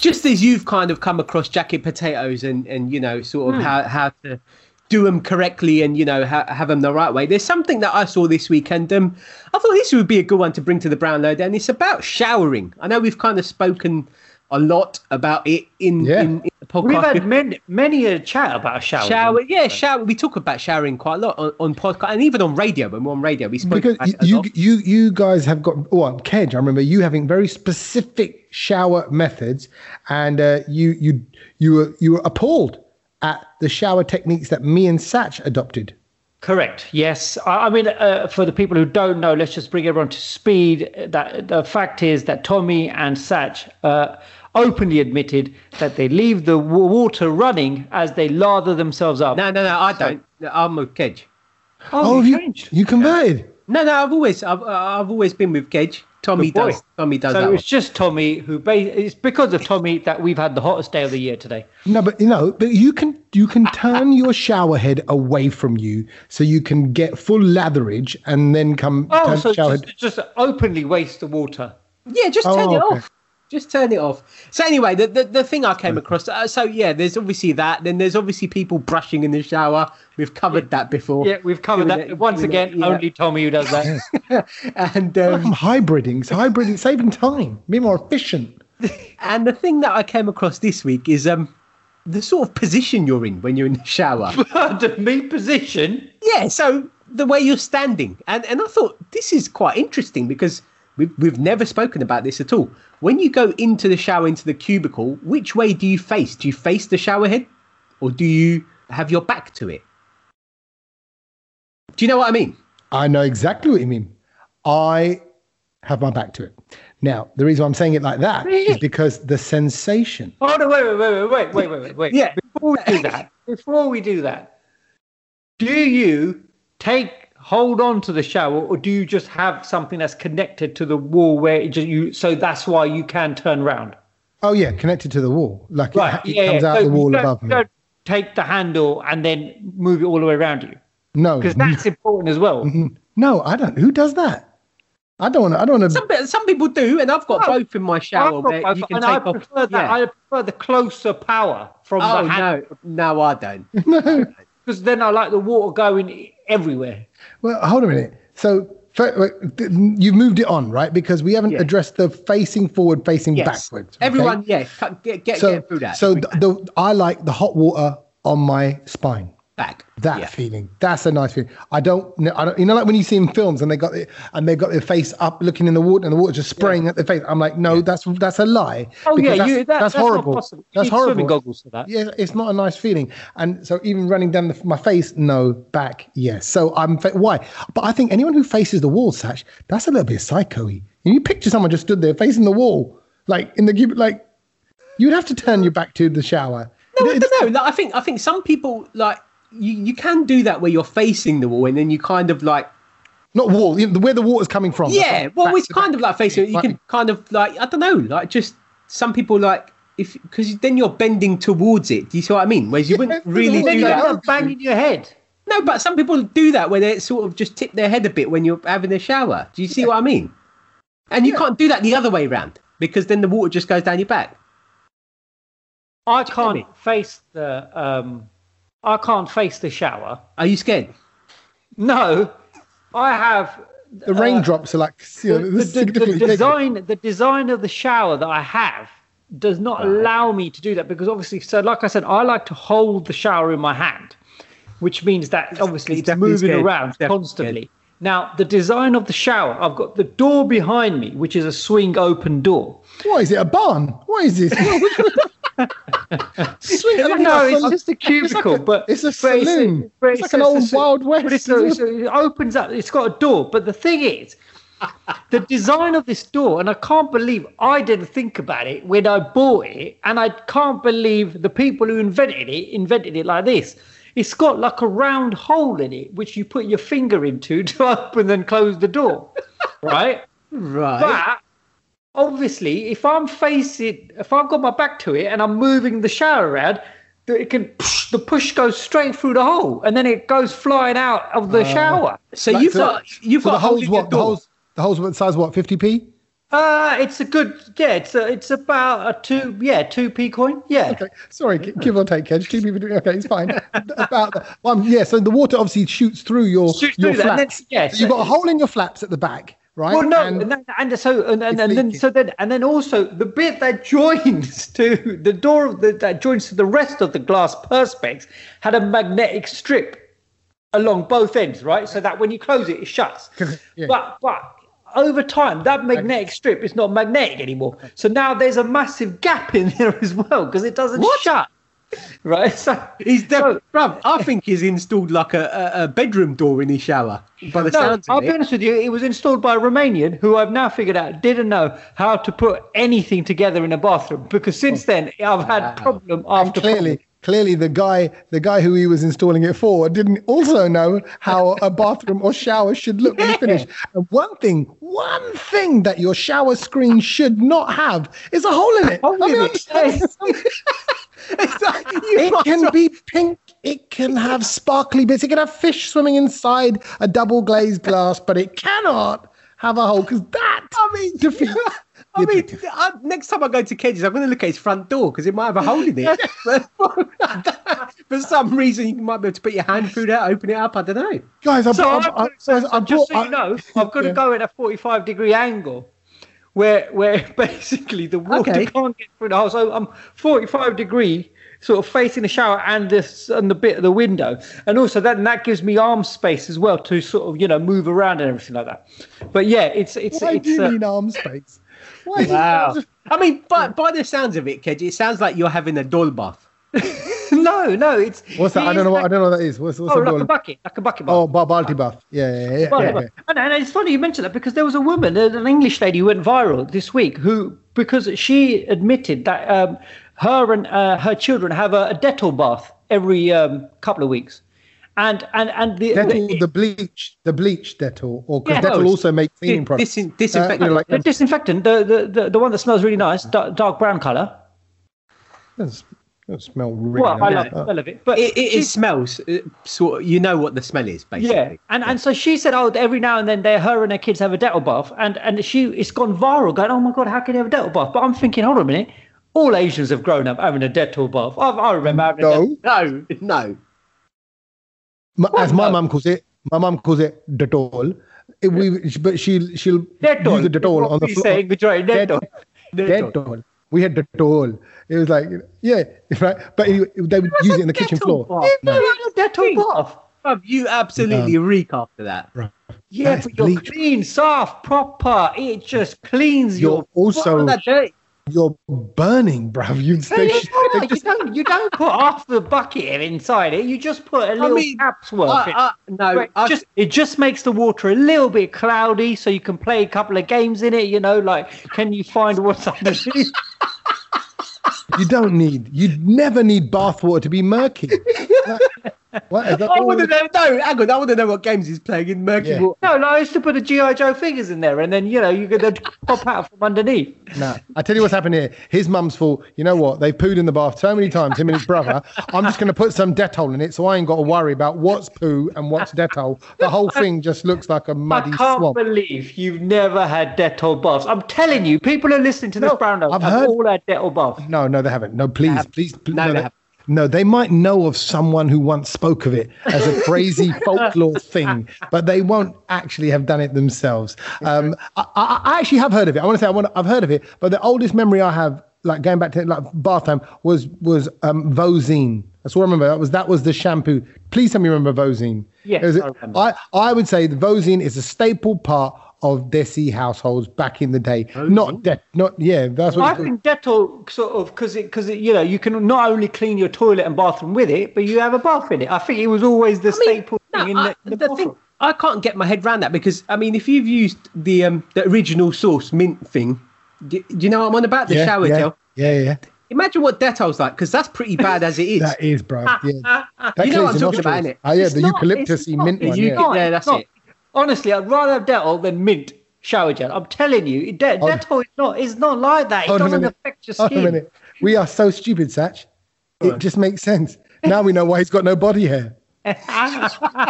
just as you've kind of come across jacket potatoes and sort of how to do them correctly and, have them the right way. There's something that I saw this week, and I thought this would be a good one to bring to the Brown Lowdown. It's about showering. I know we've kind of spoken a lot about it in the podcast. We've had many a chat about showering. Shower. We talk about showering quite a lot on podcast and even on radio. When we're on radio, we spoke because about it a lot. You guys have got Kedge. I remember you having very specific shower methods, and you were appalled at the shower techniques that me and Satch adopted. Correct. Yes. I mean, for the people who don't know, let's just bring everyone to speed. That the fact is that Tommy and Satch openly admitted that they leave the water running as they lather themselves up. No, I don't. I'm with Kedge. Oh, you converted? No, I've always been with Kedge. Tommy does. Tommy does. So that it's just Tommy who. It's because of Tommy that we've had the hottest day of the year today. No, but you can turn your shower head away from you so you can get full latherage and then come. Oh, so just openly waste the water. Yeah, just turn it off. Just turn it off. So anyway, the thing I came across. There's obviously that. Then there's obviously people brushing in the shower. We've covered that before. Yeah, we've covered that. Once again, only Tommy who does that. And I'm hybriding, saving time, being more efficient. And the thing that I came across this week is the sort of position you're in when you're in the shower. Me position? Yeah. So the way you're standing, and I thought this is quite interesting because we've never spoken about this at all. When you go into the shower, into the cubicle, which way do you face? Do you face the shower head or do you have your back to it? Do you know what I mean? I know exactly what you mean. I have my back to it. Now, the reason I'm saying it like that is because the sensation. Oh, no, wait. Yeah. Before we do that, do you hold on to the shower, or do you just have something that's connected to the wall where so that's why you can turn around? Oh yeah, connected to the wall, it comes out the wall above me. You don't take the handle and then move it all the way around you. No, because that's important as well. No, I don't. Who does that? I don't want to. Some people do, and I've got both in my shower. I prefer that. Yeah. I prefer the closer power from the handle. No, I don't. No, because then I like the water going everywhere. Well, hold a minute. So you've moved it on, right? Because we haven't addressed the facing forward, facing backwards. Okay? Everyone, get through that. So I like the hot water on my spine. Back. That feeling. That's a nice feeling. I don't. You know, like when you see in films and they got their face up, looking in the water, and the water just spraying at their face. I'm like, no, that's a lie. Oh yeah, that's horrible. That's horrible. Swimming goggles for that. Yeah, it's not a nice feeling. And so even running down my face, no. Back, yes. So why? But I think anyone who faces the wall, Satch, that's a little bit psycho-y. You picture someone just stood there facing the wall, like you'd have to turn your back to the shower. No, I don't know. I think some people like. You can do that where you're facing the wall and then you kind of like... Not wall, where the water's coming from. Yeah, well, it's kind of like facing it. You can kind of like, I don't know, like just some people like, because then you're bending towards it. Do you see what I mean? Whereas you wouldn't really do that. You're banging your head. No, but some people do that where they sort of just tip their head a bit when you're having a shower. Do you see what I mean? And you can't do that the other way around because then the water just goes down your back. I can't face the shower. Are you scared? No, I have. The raindrops are like the design of the shower that I have does not allow me to do that because obviously, so like I said, I like to hold the shower in my hand, which means that obviously it's moving around constantly. Now, the design of the shower, I've got the door behind me, which is a swing open door. What is it? A barn? What is this? It's just a cubicle, but it's a saloon. It's like an old Wild West. But it opens up. It's got a door. But the thing is, the design of this door, and I can't believe I didn't think about it when I bought it, and I can't believe the people who invented it like this. It's got like a round hole in it, which you put your finger into to open and close the door, right? Right. But obviously, if I've got my back to it and I'm moving the shower around, the push goes straight through the hole and then it goes flying out of the shower. So you've got the holes. What the holes? The holes what size? What 50p? It's a good, it's about a 2p coin. Yeah. Okay. Sorry, give or take, Kedge. 2 people doing okay, it's fine. About so the water obviously shoots through your flaps. So you've got a hole in your flaps at the back, right? Well, no, and then also the bit that joins to the door that joins to the rest of the glass perspex had a magnetic strip along both ends, right? So that when you close it, it shuts. Yeah. But over time, that magnetic strip is not magnetic anymore. So now there's a massive gap in there as well because it doesn't shut. Right? So bruv, I think he's installed like a bedroom door in his shower. By the sounds of I'll be honest with you, it was installed by a Romanian who I've now figured out didn't know how to put anything together in a bathroom because since then I've had problem after problem. Clearly, the guy who he was installing it for didn't also know how a bathroom or shower should look when you finish. And one thing that your shower screen should not have is a hole in it. It can be pink. It can have sparkly bits. It can have fish swimming inside a double glazed glass, but it cannot have a hole because that. Next time I go to Kedge's, I'm going to look at his front door because it might have a hole in it. For some reason, you might be able to put your hand through that, open it up. I don't know. Guys, I've got to go at a 45-degree angle where basically the water can't get through the hole. So I'm 45 degree sort of facing the shower and the bit of the window. And also that gives me arm space as well to sort of, move around and everything like that. But yeah, it's Why do you mean arm space? Wow. I mean, by the sounds of it, Kedge, it sounds like you're having a doll bath. No, it's. What's that? I don't know what that is. What's like a bucket bath. Oh, balti bath. Yeah. And it's funny you mentioned that because there was a woman, an English lady, who went viral this week, because she admitted that her and her children have a Dettol bath every couple of weeks. And the bleach Dettol, or because Dettol also make cleaning products. Disinfectant. The disinfectant, the one that smells really nice, dark brown colour. It smells really well, I love the smell of it. But it smells sort of, you know what the smell is, basically. Yeah, and so she said, every now and then her and her kids have a Dettol bath, and it's gone viral, going, oh my God, how can you have a Dettol bath? But I'm thinking, hold on a minute, all Asians have grown up having a Dettol bath. I remember having No. As my mum calls it Dettol. But she'll use the Dettol on the floor. Saying Dettol. We had Dettol. It was like, right. But they would use it in the kitchen floor. Dettol bath. You absolutely reek after that. Right. Yeah, but you're clean, soft, proper. It just cleans your. Also, you're burning, bruv. You don't put half the bucket inside it. You just put a little cap's worth. It just makes the water a little bit cloudy, so you can play a couple of games in it. Can you find what's underneath? You'd never need bathwater to be murky. I want to know what games he's playing in murky water. No, I used to put the G.I. Joe figures in there, and then you could pop out from underneath. No, I tell you what's happened here. His mum's fault. You know what? They pooed in the bath so many times, him and his brother. I'm just going to put some Dettol in it, so I ain't got to worry about what's poo and what's Dettol. The whole thing just looks like a muddy swamp. I can't believe you've never had Dettol baths. I'm telling you, people are listening to this brown note. I've all had Dettol baths. No, they haven't. No, please. No, they haven't. No, they might know of someone who once spoke of it as a crazy folklore thing, but they won't actually have done it themselves. I actually have heard of it. I've heard of it, but the oldest memory I have, like going back to bath time, was Vosine. That's all I remember. That was the shampoo. Please tell me you remember Vosine. Yes, I remember. I would say the Vosine is a staple part of Desi households back in the day. That's what I think Dettol sort of because you can not only clean your toilet and bathroom with it, but you have a bath in it. I think it was always the staple thing in the bathroom. I can't get my head around that because if you've used the original source mint thing, do you know what I'm on about? The shower gel. Yeah. Imagine what Dettol's like, because that's pretty bad as it is. That is, bro. Yeah. You know what I'm talking about, innit? Oh yeah, the eucalyptus-y mint one. Yeah, that's it. Honestly, I'd rather have Dettol than mint shower gel. I'm telling you, Dettol is not like that. It doesn't affect your skin. Hold on a minute. We are so stupid, Satch. It just makes sense. Now we know why he's got no body hair.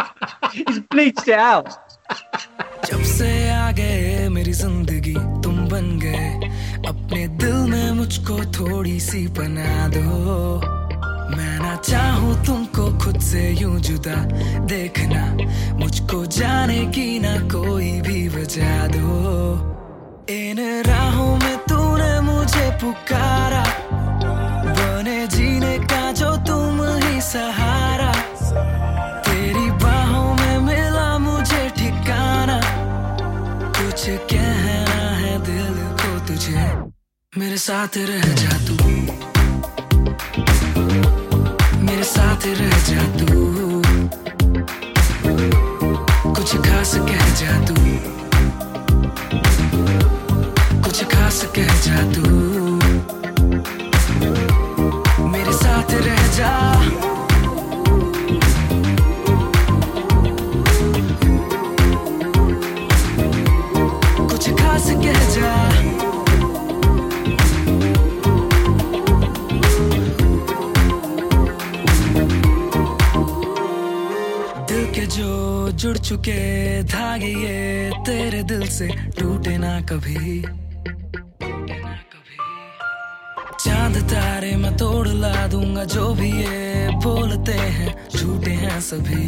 He's bleached it out. जब से आ गए मेरी जिंदगी तुम बन गए अपने दिल में मुझको थोड़ी सी बना दो मैं ना चाहूं तुमको खुद से यूं जुदा देखना मुझको जाने की ना कोई भी वजह दो इन राहों में तूने मुझे पुकारा बने जीने का जो तुम ही सहारा तेरी बाहों में मिला मुझे ठिकाना कुछ कहना है दिल को तुझे मेरे साथ रह जा तू मेरे साथ रह जा तू कुछ खास कह जा तू कुछ खास कह जा तू मेरे साथ रह जा कुछ खास कह जा दिल के जो जुड़ चुके धागे ये तेरे दिल से टूटे ना कभी चांद तारे मैं तोड़ ला दूंगा जो भी ये बोलते हैं झूठे हैं सभी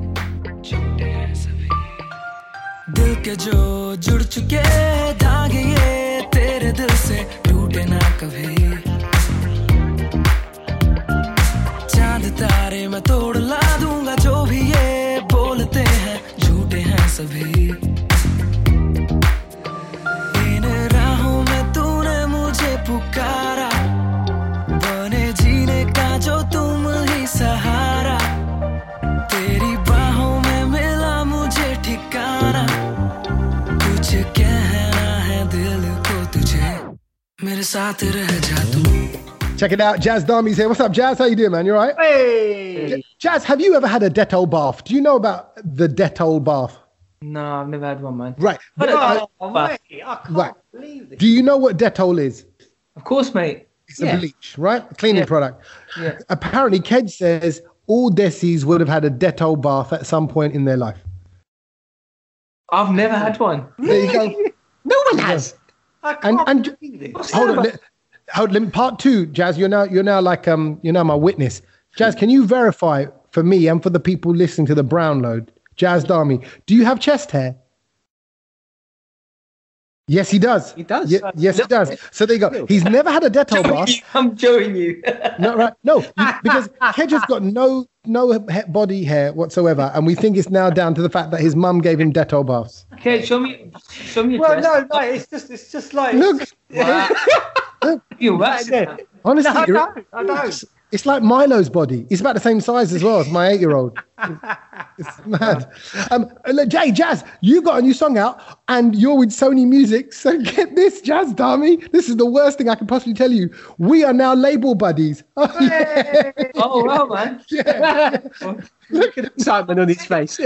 दिल के जो जुड़ चुके धागे ये तेरे दिल से टूटे ना कभी चांद तारे मैं तोड़ ला दूंगा जो भी ये बोलते हैं झूठे हैं सभी इन राहों में तूने मुझे पुकारा बने जीने का जो तुम ही सहारा तेरी बाहों में मिला मुझे ठिकाना कुछ कहना है दिल को तुझे मेरे साथ रह जा तू Check it out, Jazz Dami's here. What's up, Jazz? How you doing, man? You all right? Hey! Jazz, have you ever had a Dettol bath? Do you know about the Dettol bath? No, I've never had one, man. Right. Mate, I can't believe this. Do you know what Dettol is? Of course, mate. It's a bleach, right? A cleaning product. Yeah. Apparently, Kedge says all Desis would have had a Dettol bath at some point in their life. I've never had one. There you go. No one has. I can't believe this. Hold on, part two, Jazz. You're now like you're now my witness. Jazz, can you verify for me and for the people listening to the Brown Load, Jazz Dami, do you have chest hair? Yes, he does. He does. Yes, he does. So there you go. He's never had a Dettol bath. I'm showing you. No, right? No, because Kedge has got no body hair whatsoever, and we think it's now down to the fact that his mum gave him Dettol baths. Okay, show me. Well, no, it's just like. Look. You wax it. Honestly, no, I don't. It's like Milo's body. It's about the same size as well as my 8-year-old. It's mad. Look, Jazz, you got a new song out and you're with Sony Music. So get this, Jazz Dami. This is the worst thing I can possibly tell you. We are now label buddies. Oh, yeah. Oh wow, man. Yeah. Look at the excitement on his face.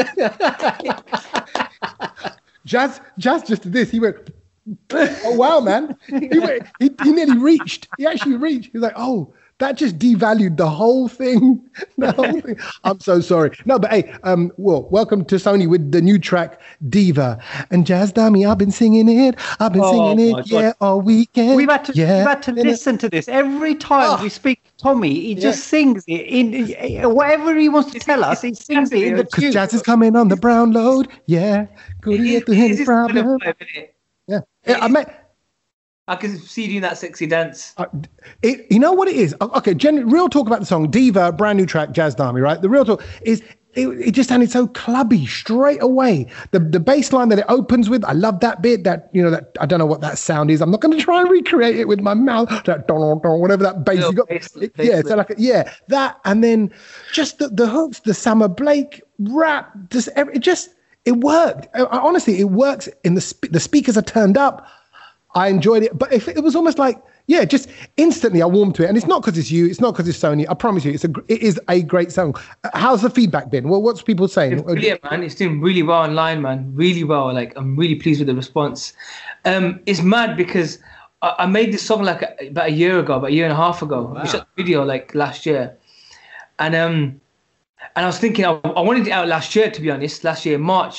Jazz just did this. He went, oh wow, man. He nearly reached. He actually reached. He's like, oh, that just devalued the whole thing. I'm so sorry. No, but hey, welcome to Sony with the new track Diva. And Jazz Dami, I've been singing it. All weekend. We've had to listen to this every time we speak to Tommy. He just sings it in whatever he wants to tell us. He sings it in the tune. Because Jazz is coming on the Brown Load. Yeah, good to get to his problem. Yeah, I can see you doing that sexy dance. You know what it is? Okay, real talk about the song Diva, brand new track, Jazz Dami, right? The real talk is it just sounded so clubby straight away. The bass line that it opens with, I love that bit. That that I don't know what that sound is. I'm not going to try and recreate it with my mouth. That whatever that bass you got. That, and then just the hooks, the Summer Blake rap, it worked. Honestly, it works. The speakers are turned up. I enjoyed it, but it was almost like, just instantly I warmed to it. And it's not because it's you, it's not because it's Sony. I promise you, it is a great song. How's the feedback been? Well, what's people saying? It's brilliant, man. It's doing really well online, man. Really well. Like, I'm really pleased with the response. It's mad because I made this song like about a year and a half ago. Wow. We shot the video like last year. And I was thinking, I wanted it out last year, to be honest, last year in March.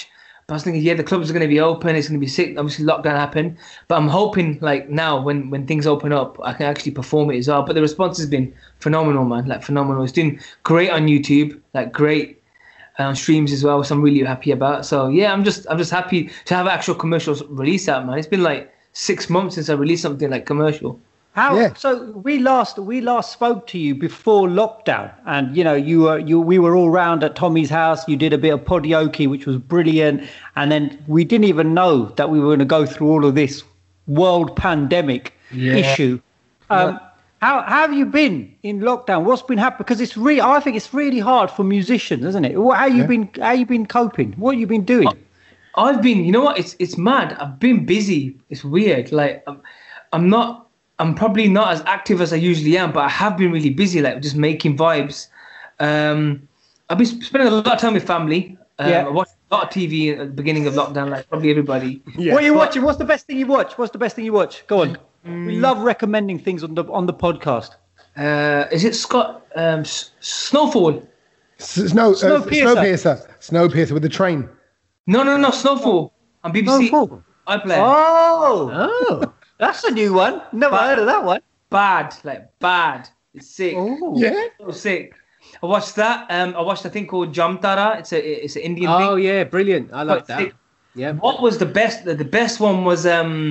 But I was thinking, the clubs are going to be open. It's going to be sick. Obviously, lockdown happened. But I'm hoping, like, now when things open up, I can actually perform it as well. But the response has been phenomenal, man. Like, phenomenal. It's doing great on YouTube. Like, great on streams as well, which I'm really happy about. So, yeah, I'm just happy to have actual commercials release out, man. It's been, like, 6 months since I released something, like, commercial. So we last spoke to you before lockdown, and we were all round at Tommy's house. You did a bit of podioki, which was brilliant, and then we didn't even know that we were going to go through all of this world pandemic issue. How have you been in lockdown? What's been happening? Because I think it's really hard for musicians, isn't it? How you been coping? What have you been doing? I've been, you know what? It's mad. I've been busy. It's weird. Like I'm probably not as active as I usually am, but I have been really busy, like just making vibes. I've been spending a lot of time with family. I watched a lot of TV at the beginning of lockdown, like probably everybody. Yeah. What are you watching? What's the best thing you watch? Go on. We love recommending things on the podcast. Is it Scott Snowfall? Snowpiercer with the train. No, Snowfall on BBC. Snowfall. iPlayer. Oh. That's a new one. Never heard of that one. Bad. It's sick. Oh. Yeah. So sick. I watched that. I watched a thing called Jamtara. It's an Indian thing. Oh yeah, brilliant. I like that. Sick. Yeah. What was the best? The best one was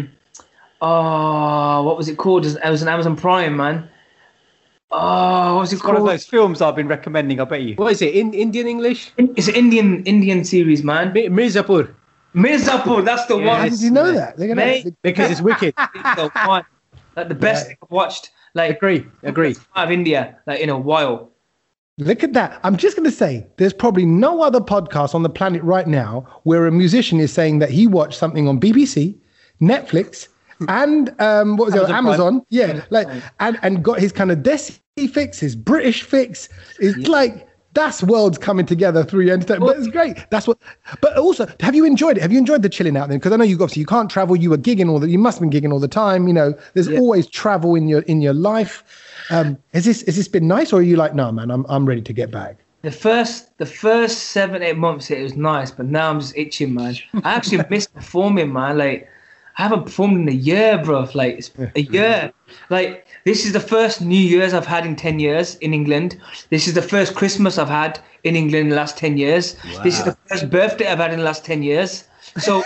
what was it called? It was an Amazon Prime, man. Oh, what was it called? One of those films I've been recommending. I bet you. What is it? In Indian English? It's an Indian series, man. Mirzapur. That's the one. How did you know that? Because it's wicked. It's the one. Like the best thing I've watched. Like agree. Out of India, like in a while. Look at that. I'm just going to say, there's probably no other podcast on the planet right now where a musician is saying that he watched something on BBC, Netflix, and Amazon. Yeah, and got his kind of Desi fix, his British fix. It's like. That's worlds coming together through entertainment. But it's great. But also, have you enjoyed it? Have you enjoyed the chilling out then? Because I know you can't travel. You were gigging you must have been gigging all the time. There's always travel in your life. Has this been nice, or are you like, no, man, I'm ready to get back? The first 7-8 months it was nice, but now I'm just itching, man. I actually miss performing, man. Like I haven't performed in a year, bro. Like it's a year. Like this is the first New Year's I've had in 10 years in England. This is the first Christmas I've had in England in the last 10 years. Wow. This is the first birthday I've had in the last 10 years. So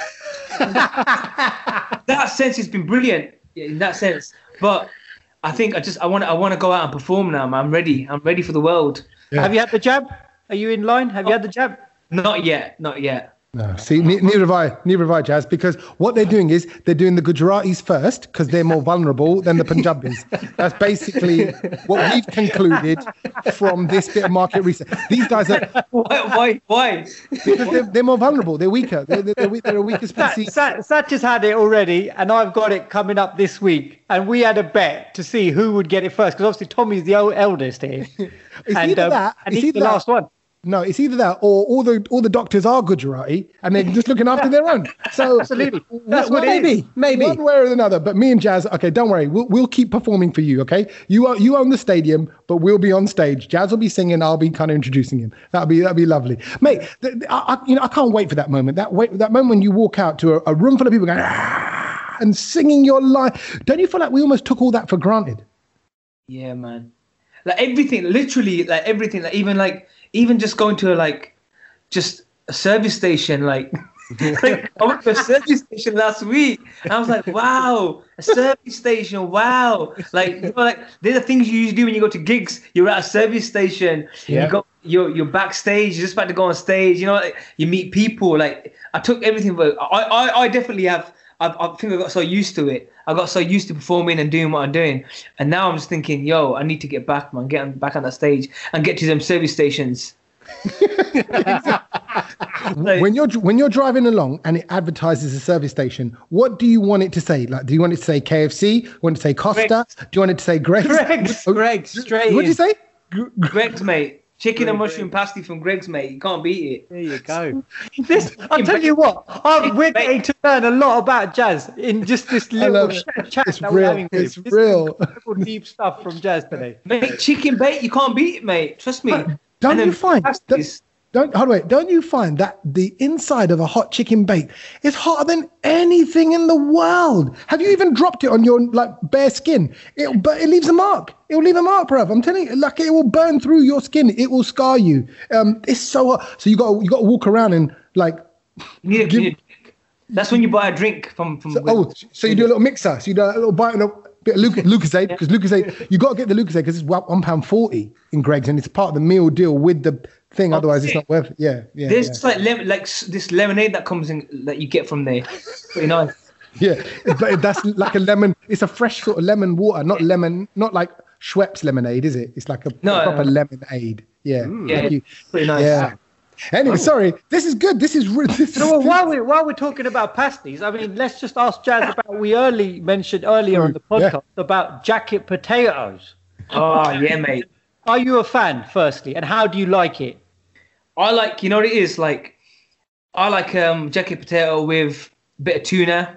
that sense it's been brilliant in that sense. But I think I want to go out and perform now, man. I'm ready for the world. Yeah. Have you had the jab? Are you in line? Have you had the jab? Not yet. No, see, neither have I, Jazz, because what they're doing is they're doing the Gujaratis first because they're more vulnerable than the Punjabis. That's basically what we've concluded from this bit of market research. These guys are... Why? Because they're more vulnerable. They're weaker. They're a weaker species. Satch has had it already, and I've got it coming up this week. And we had a bet to see who would get it first, because obviously Tommy's the eldest here. It's the last one. No, it's either that or all the doctors are Gujarati and they're just looking after their own. So absolutely, that's what maybe one way or another. But me and Jazz, okay, don't worry, we'll keep performing for you. Okay, you own the stadium, but we'll be on stage. Jazz will be singing. I'll be kind of introducing him. That'll be lovely, mate. I can't wait for that moment. That moment when you walk out to a room full of people going and singing your life. Don't you feel like we almost took all that for granted? Yeah, man. Like everything, literally, like everything, like even just going to just a service station, I went to a service station last week, and I was like, wow, a service station, wow. They're the things you usually do when you go to gigs. You're at a service station, you're backstage, you're just about to go on stage, you meet people. Like I took everything, but I definitely have. I think I got so used to it. I got so used to performing and doing what I'm doing. And now I'm just thinking, yo, I need to get back, man. Get back on that stage and get to them service stations. When you're driving along and it advertises a service station, what do you want it to say? Like, do you want it to say KFC? Do you want it to say Costa? Greggs. Do you want it to say Greggs? Greggs. Straight. What did you say? Greggs, mate. Chicken and mushroom pasty from Greggs, mate. You can't beat it. There you go. I'll tell you what, we're getting to learn a lot about Jazz in just this little chat it's that real. we're having. It's real. Deep stuff from Jazz today. Mate, chicken bait, you can't beat it, mate. Trust me. Don't you find Don't you find that the inside of a hot chicken bake is hotter than anything in the world? Have you even dropped it on your bare skin? But it leaves a mark. It will leave a mark, bruv. I'm telling you, it will burn through your skin. It will scar you. It's so hot. So you got to walk around and You need a drink. That's when you buy a drink from. So you do a little mixer. So you do a little bite and a bit of Lucozade, because Lucozade, you got to get the Lucozade because it's £1.40 in Greggs, and it's part of the meal deal with the thing. Otherwise, it's not worth it. Yeah. There's this lemonade that comes in that you get from there. Pretty nice. Yeah, but that's like a lemon. It's a fresh sort of lemon water, not like Schweppes lemonade, is it? It's like a proper lemonade. Yeah. Pretty nice. Yeah. Anyway, sorry. This is good. So while we're talking about pasties, I mean, let's just ask Jazz about. We mentioned earlier on the podcast about jacket potatoes. Oh yeah, mate. Are you a fan, firstly, and how do you like it? I like, you know what it is like. I like jacket potato with a bit of tuna.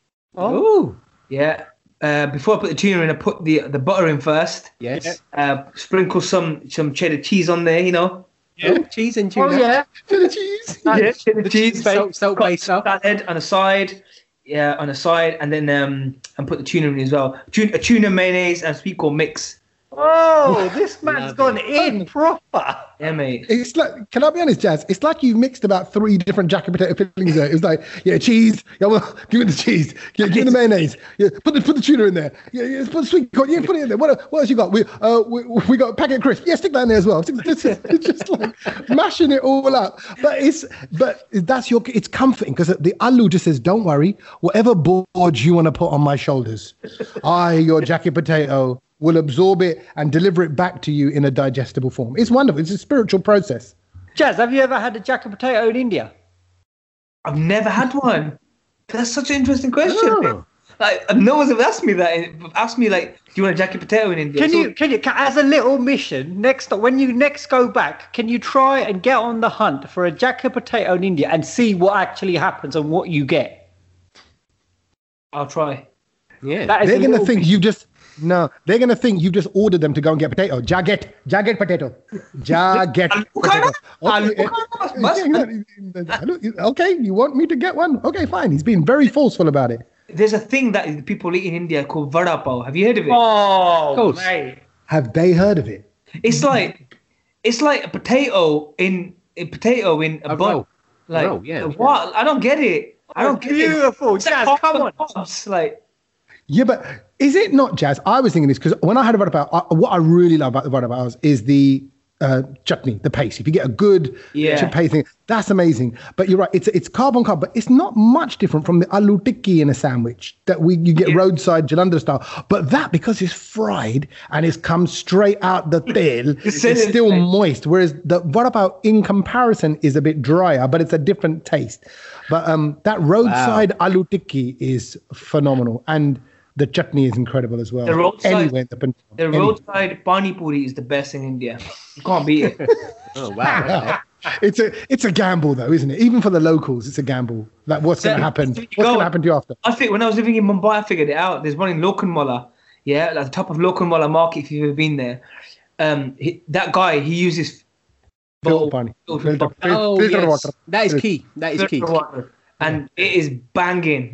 Oh, yeah. Before I put the tuna in, I put the butter in first. Yes. Sprinkle some cheddar cheese on there, you know. Yeah, cheese and tuna. Oh yeah, cheddar cheese. Yeah, cheddar cheese. Salt based stuff. Salad on the side. Yeah, on the side, and then and put the tuna in as well. Tuna mayonnaise and sweet corn mix. Oh, this man's gone in proper. Yeah, mate. It's like, can I be honest, Jazz? It's like you've mixed about 3 different jacket potato fillings there. It was like, cheese. Yeah, well, give me the cheese. Yeah, give me the mayonnaise. Yeah, put the tuna in there. Yeah, put the sweet corn. Yeah, put it in there. What else you got? We got a packet of crisps. Yeah, stick that in there as well. It's just like mashing it all up. But it's comforting because the aloo just says, don't worry, whatever board you want to put on my shoulders, your jacket potato, will absorb it and deliver it back to you in a digestible form. It's wonderful. It's a spiritual process. Jazz, have you ever had a jacket potato in India? I've never had one. That's such an interesting question. Oh. No one's ever asked me that. Asked me do you want a jacket potato in India? Can you, as a little mission, when you next go back, can you try and get on the hunt for a jacket potato in India and see what actually happens and what you get? I'll try. Yeah, they're going to think you just. No, they're going to think you just ordered them to go and get potato. Jaget potato. Jaget potato. Okay, you want me to get one? Okay, fine. He's being very forceful about it. There's a thing that people eat in India called vada pav. Have you heard of it? Oh, mate. Have they heard of it? It's like a potato in a bun. What? I don't get it. I don't get it. Beautiful. Jazz, come on. Yeah, but is it not, Jazz? I was thinking this because when I had a vada pav, what I really love about the vada pav is the chutney, the paste. If you get a good paste thing, that's amazing. But you're right, it's carb on carb, but it's not much different from the aloo tikki in a sandwich that you get roadside Jalandhar style. But that, because it's fried and it's come straight out the tail, it's still moist. Whereas the vada pav, in comparison, is a bit drier, but it's a different taste. But that roadside aloo tikki is phenomenal. And the chutney is incredible as well. The roadside pani puri is the best in India. You can't beat it. Oh wow! It's a gamble though, isn't it? Even for the locals, it's a gamble. Like what's going to happen? What's going to happen to you after? I think when I was living in Mumbai, I figured it out. There's one in Lokanwala. Yeah, at the top of Lokanwala Market. If you've ever been there, that guy he uses filter pani. Filter water. That is key. Water. And it is banging.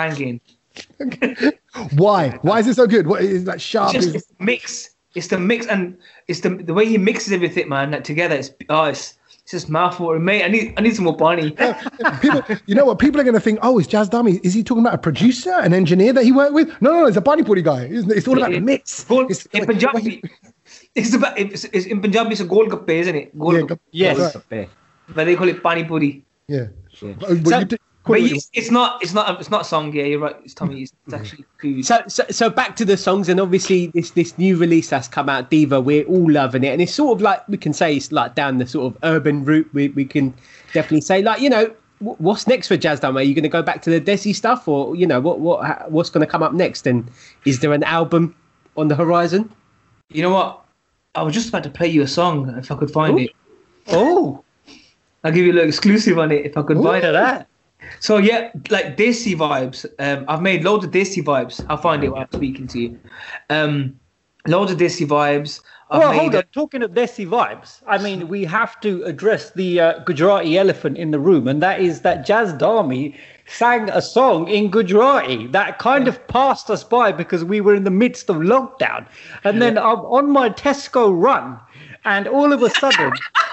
Why is it so good? What is like sharp? It's the mix. It's the mix, and it's the way he mixes everything, man. Together, it's just mouthwater, mate. I need some more pani. People, you know what? People are going to think, is Jazz Dami? Is he talking about a producer, an engineer that he worked with? No, it's a pani puri guy. It's all about the mix. In Punjabi, in Punjabi, it's a golgappe, isn't it? Yes. But they call it pani puri. Yeah. But it's not a song. Yeah, you're right. It's Tommy. It's actually food. So back to the songs, and obviously this new release that's come out, Diva. We're all loving it, and it's sort of like we can say it's like down the sort of urban route. We can definitely say what's next for Jazz Dami? Are you going to go back to the Desi stuff, or what's going to come up next? And is there an album on the horizon? You know what? I was just about to play you a song if I could find it. Oh, I'll give you a little exclusive on it if I could find that. So yeah, like Desi vibes. I've made loads of Desi vibes. I'll find it while I'm speaking to you. loads of Desi vibes. Hold on. Talking of Desi vibes, I mean, we have to address the Gujarati elephant in the room, and that is that Jazz Dami sang a song in Gujarati that kind of passed us by because we were in the midst of lockdown. And then I'm on my Tesco run, and all of a sudden,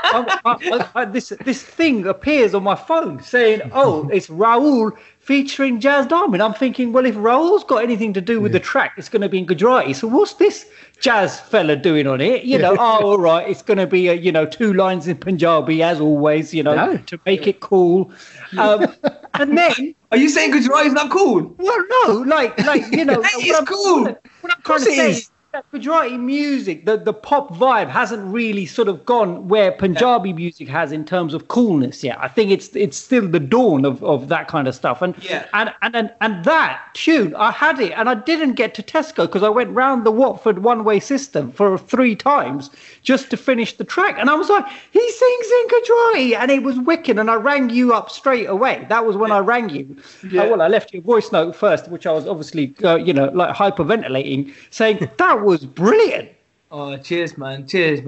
this thing appears on my phone saying, "Oh, it's Raul featuring Jazz Dami." And I'm thinking, well, if Raul's got anything to do with the track, it's going to be in Gujarati. So what's this jazz fella doing on it? All right, it's going to be 2 lines in Punjabi as always, to make it cool. And then, are you saying Gujarati is not cool? Well, no, like it's cool. What I'm trying to say is that Gujarati music, the pop vibe hasn't really sort of gone where Punjabi music has in terms of coolness yet. I think it's still the dawn of that kind of stuff. And that tune, I had it, and I didn't get to Tesco because I went round the Watford one-way system for 3 times just to finish the track. And I was like, he sings in Gujarati, and it was wicked. And I rang you up straight away. That was when I rang you. I left you a voice note first, which I was obviously, like hyperventilating, saying that was brilliant. Oh, cheers, man.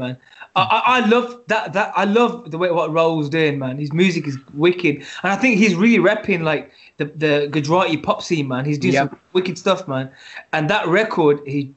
I love that. I love the way what Raul's doing, man. His music is wicked, and I think he's really repping like the Gujarati pop scene, man. He's doing some wicked stuff, man. And that record, he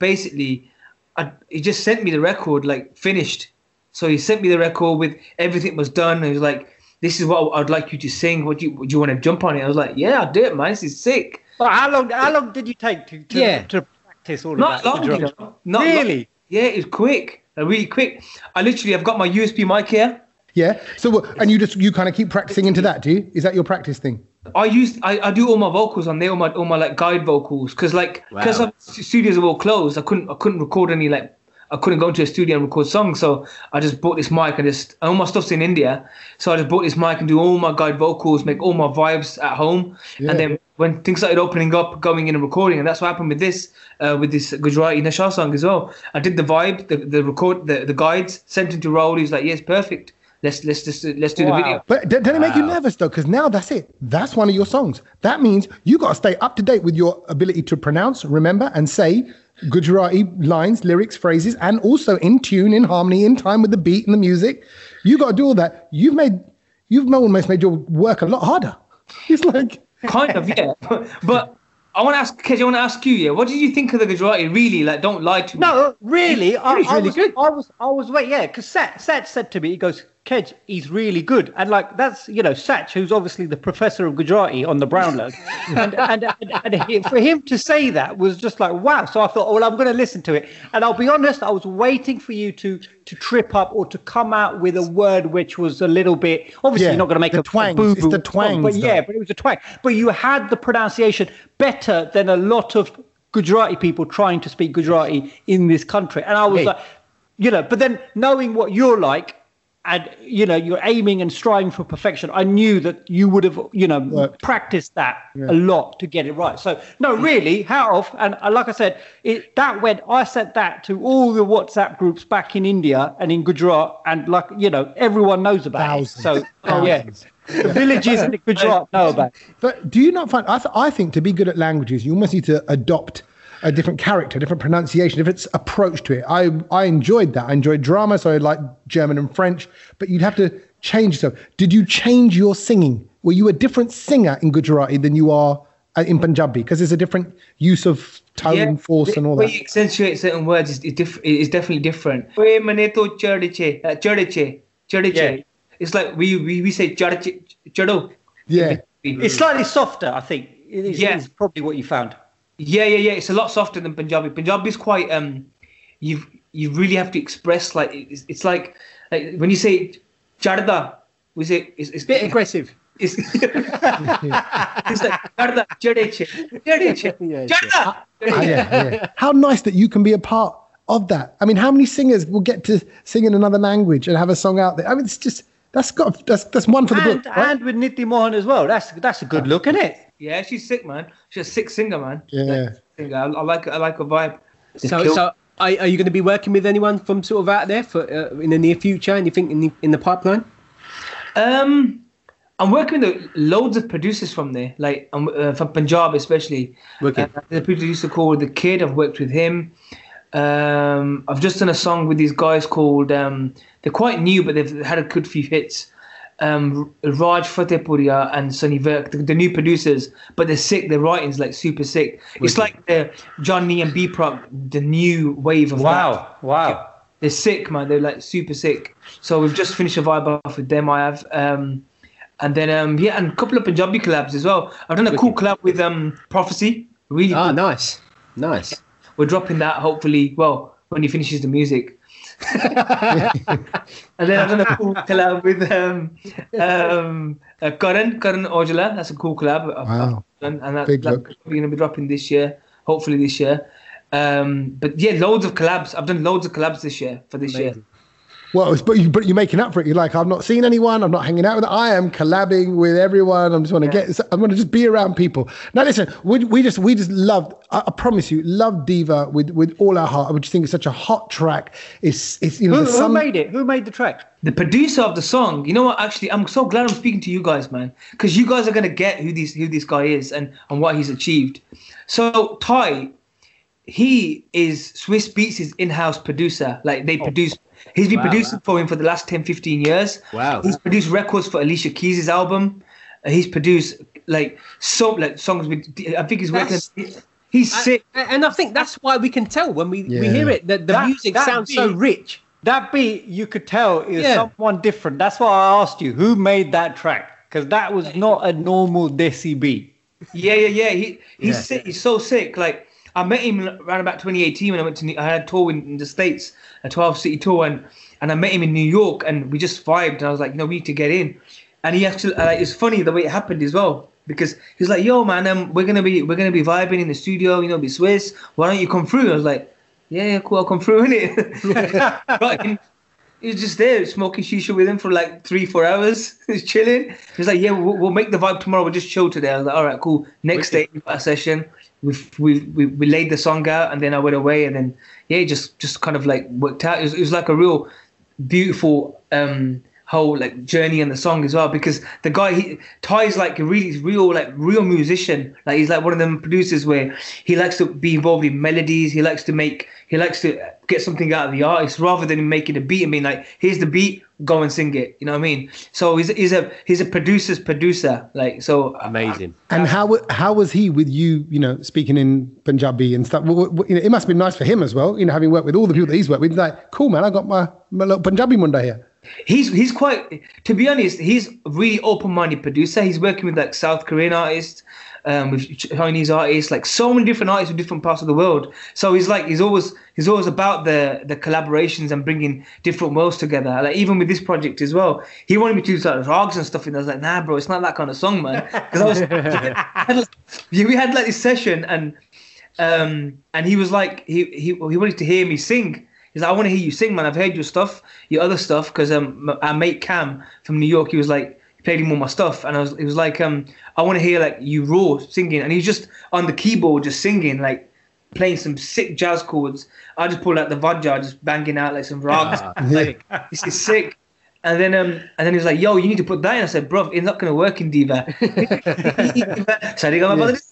just sent me the record like finished. So he sent me the record with everything was done. And he was like, "This is what I'd like you to sing. Would you want to jump on it?" I was like, "Yeah, I'll do it, man. This is sick." But how long did you take to practice all not of that? Long, not really. Long. Yeah, it's quick, really quick. I've got my USB mic here. Yeah. So, and you kind of keep practicing into that, do you? Is that your practice thing? I do all my vocals on there, all my like guide vocals, because studios are all closed. I couldn't record any I couldn't go into a studio and record songs, so I just bought this mic and all my stuff's in India, so I just bought this mic and do all my guide vocals, make all my vibes at home, and then when things started opening up, going in and recording, and that's what happened with this Gujarati Nasha song as well. I did the vibe, the guides, sent it to Raul. He's like, "Yes, perfect. Let's do the video." But doesn't it make you nervous though? Because now that's it. That's one of your songs. That means you got to stay up to date with your ability to pronounce, remember, and say Gujarati lines, lyrics, phrases, and also in tune, in harmony, in time with the beat and the music. You got to do all that. You've almost made your work a lot harder. It's like kind of, yeah. But I want to ask, Kedge, what did you think of the Gujarati? Really, like, don't lie to me. No, really, it's really good. Because Sach said to me, he goes, "Kedge, he's really good." And like, that's, Sach, who's obviously the professor of Gujarati on the Brownlow. and for him to say that was just like, wow. So I thought, well, I'm going to listen to it. And I'll be honest, I was waiting for you to trip up or to come out with a word which was a little bit, obviously you're not going to make a boo-boo. It's the twang. But it was a twang. But you had the pronunciation better than a lot of Gujarati people trying to speak Gujarati in this country. And I was like, but then knowing what you're like, and you're aiming and striving for perfection, I knew that you would have practiced that a lot to get it right. So no, really, hat off. And like I said, I sent that to all the WhatsApp groups back in India and in Gujarat, and everyone knows about it. So the villages in Gujarat know about it. But do you not find, I think to be good at languages, you almost need to adopt a different character, different pronunciation, different approach to it. I enjoyed that. I enjoyed drama, so I like German and French, but you'd have to change stuff. Did you change your singing? Were you a different singer in Gujarati than you are in Punjabi? Because there's a different use of tone, force, and all that. The way you accentuate certain words is definitely different. It's like we say chado. Yeah. It's slightly softer, I think. It's probably what you found. Yeah. It's a lot softer than Punjabi. Punjabi is quite you really have to express, like it's like when you say charda, we say it's a bit aggressive. It's like charda, charda. How nice that you can be a part of that. I mean, how many singers will get to sing in another language and have a song out there? I mean, it's just that's one for the book, right? And with Niti Mohan as well. That's a good look, isn't it? Yeah, she's sick, man. She's a sick singer, man. Yeah. I like her vibe. So are you going to be working with anyone from sort of out there for in the near future? Anything in the pipeline? I'm working with loads of producers from there, like from Punjab especially. There's a producer called The Kid. I've worked with him. I've just done a song with these guys called, they're quite new, but they've had a good few hits. Raj Fatehpuria and Sunny Virk, the new producers, but they're sick. Their writing's like super sick. It's like the Johnny and B-Prop, the new wave of Wow. They're sick, man. They're like super sick. So we've just finished a vibe off with them. I have, and then and a couple of Punjabi collabs as well. I've done a cool collab with Prophecy. Really. Oh, cool. nice. We're dropping that hopefully. Well, when he finishes the music. And then I've done a cool collab with Karan Aujla. That's a cool collab. Wow. And that's going to be dropping this year, hopefully this year. But yeah, loads of collabs. I've done loads of collabs this year for this year. Well, but you're making up for it. You're like, I've not seen anyone. I'm not hanging out with them. I am collabing with everyone. I just want to I want to just be around people. Now, listen, we just loved. I promise you, love Diva with all our heart. I just think it's such a hot track. It's who made it? Who made the track? The producer of the song. You know what? Actually, I'm so glad I'm speaking to you guys, man, because you guys are gonna get who this guy is and what he's achieved. So Ty, he is Swiss Beats' in-house producer. Like they produce. He's been producing for him for the last 10, 15 years. Wow. He's produced records for Alicia Keys' album. He's produced songs with, I think he's working. He's sick. And I think that's why we can tell when we hear it, that the music sounds so rich. That beat, you could tell is someone different. That's why I asked you, who made that track? Because that was not a normal Desi beat. Yeah. He's sick. He's so sick. Like, I met him around about 2018 when I had a tour in the States, a 12-city tour, and I met him in New York, and we just vibed. And I was like, we need to get in. And he actually, it's funny the way it happened as well, because he's like, yo, man, we're gonna be vibing in the studio, be Swiss. Why don't you come through? I was like, yeah, cool, I'll come through, innit? But he was just there smoking shisha with him for like 3-4 hours. He's chilling. He's like, yeah, we'll make the vibe tomorrow. We'll just chill today. I was like, all right, cool. Next day, we got a session. We laid the song out, and then I went away, and then it just kind of like worked out. It was like a real beautiful whole like journey in the song as well, because the guy Ty's like a real musician. Like he's like one of them producers where he likes to be involved in melodies. He likes to get something out of the artist rather than making a beat and being like, here's the beat, go and sing it. You know what I mean? So he's a producer's producer. Like, so amazing. And how was he with you? Speaking in Punjabi and stuff. It must have been nice for him as well. Having worked with all the people that he's worked with. Like, cool, man. I got my little Punjabi Munda here. He's quite, to be honest, he's a really open-minded producer. He's working with like South Korean artists, with Chinese artists, like so many different artists from different parts of the world. So he's always about the collaborations and bringing different worlds together. Like even with this project as well, he wanted me to do like rags and stuff, and I was like, nah, bro, it's not that kind of song, man. Because we had like this session, and he was like, he wanted to hear me sing. He's like, I want to hear you sing, man. I've heard your other stuff, because our mate Cam from New York, he played him all my stuff, and it was like, I want to hear like you raw singing, and he's just on the keyboard just singing, like playing some sick jazz chords. I just pulled out the Vajra, just banging out like some rags. Like, this is sick. And then he was like, yo, you need to put that in. I said, bro, it's not going to work in Diva. So they go, work,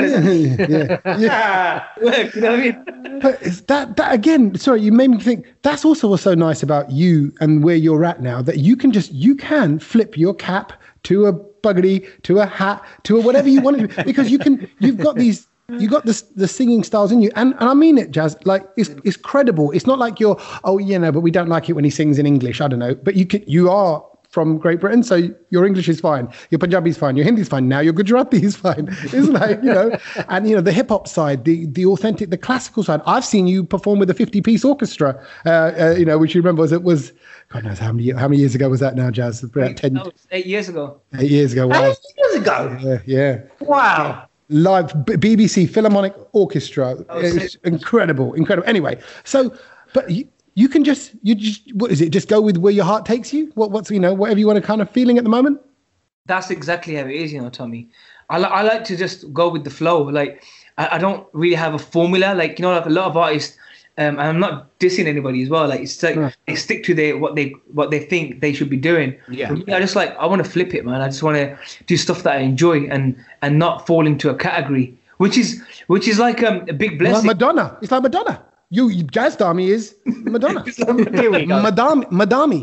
you know what I mean? But is that again, sorry, you made me think, that's also what's so nice about you and where you're at now, that you can flip your cap to a buggery, to a hat, to a whatever you want to do, because you've got the singing styles in you, and I mean it, Jazz. Like it's credible. It's not like you're but we don't like it when he sings in English. I don't know, but you are from Great Britain, so your English is fine, your Punjabi is fine, your Hindi is fine. Now your Gujarati is fine. It's like and the hip hop side, the authentic, the classical side. I've seen you perform with a 50-piece orchestra, which you remember was God knows how many years ago was that now, Jazz? About 8 years ago. 8 years ago. Wow. 8 years ago. Yeah. Wow. Live BBC Philharmonic Orchestra. It's incredible. Anyway, so, but you can just what is it? Just go with where your heart takes you. What's whatever you want to kind of feeling at the moment. That's exactly how it is, Tommy. I like to just go with the flow. Like I don't really have a formula. Like like a lot of artists. And I'm not dissing anybody as well. Like it's like they stick to what they think they should be doing. Yeah. For me, I want to flip it, man. I just want to do stuff that I enjoy and not fall into a category, which is like a big blessing. Like Madonna. It's like Madonna. Jazz Dami is Madonna. Here we go. Madami.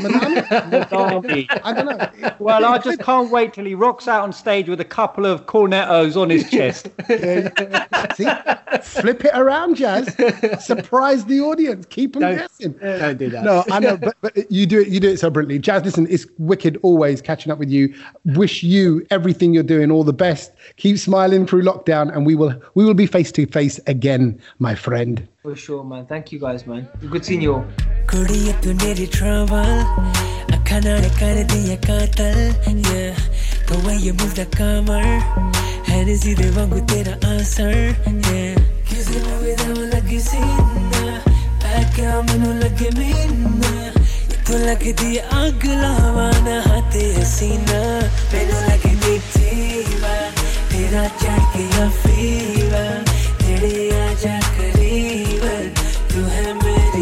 I don't know. Well, I just can't wait till he rocks out on stage with a couple of cornetos on his chest. See, flip it around, Jazz. Surprise the audience. Keep them guessing. Don't do that. No, I know, but you do it so brilliantly. Jazz, listen, it's wicked always catching up with you. Wish you everything you're doing all the best. Keep smiling through lockdown, and we will be face to face again, my friend. For sure, man. Thank you guys, man. Good seeing you all. कुड़िए तू मेरी trouble अखा नाल कर दिया कातल yeah the way you move the camera Hennessy दे वांगू तेरा असर yeah किसी में विदाव लगी सीना पैक्या मनु लगे मीना तो लगी दी आग लावाना हाथे सीना मैनू लगी मीठीवा तेरा चढ़ के फीवा तेरे आजा करीबा तू है मेरी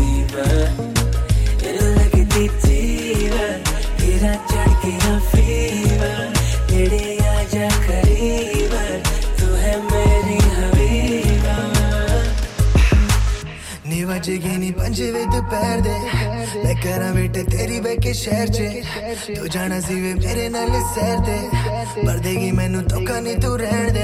तेरा चढ़ के फीवा तेरे आजा करीबा तू है मेरी हबीबा नी वजेगी नी पंजे वे दोपहर दे मैं करा बेटे तेरी बेके शहर च तू जाना सी वे मेरे नाल सैर दे पर देगी मैनू धोखा नी तू रहन दे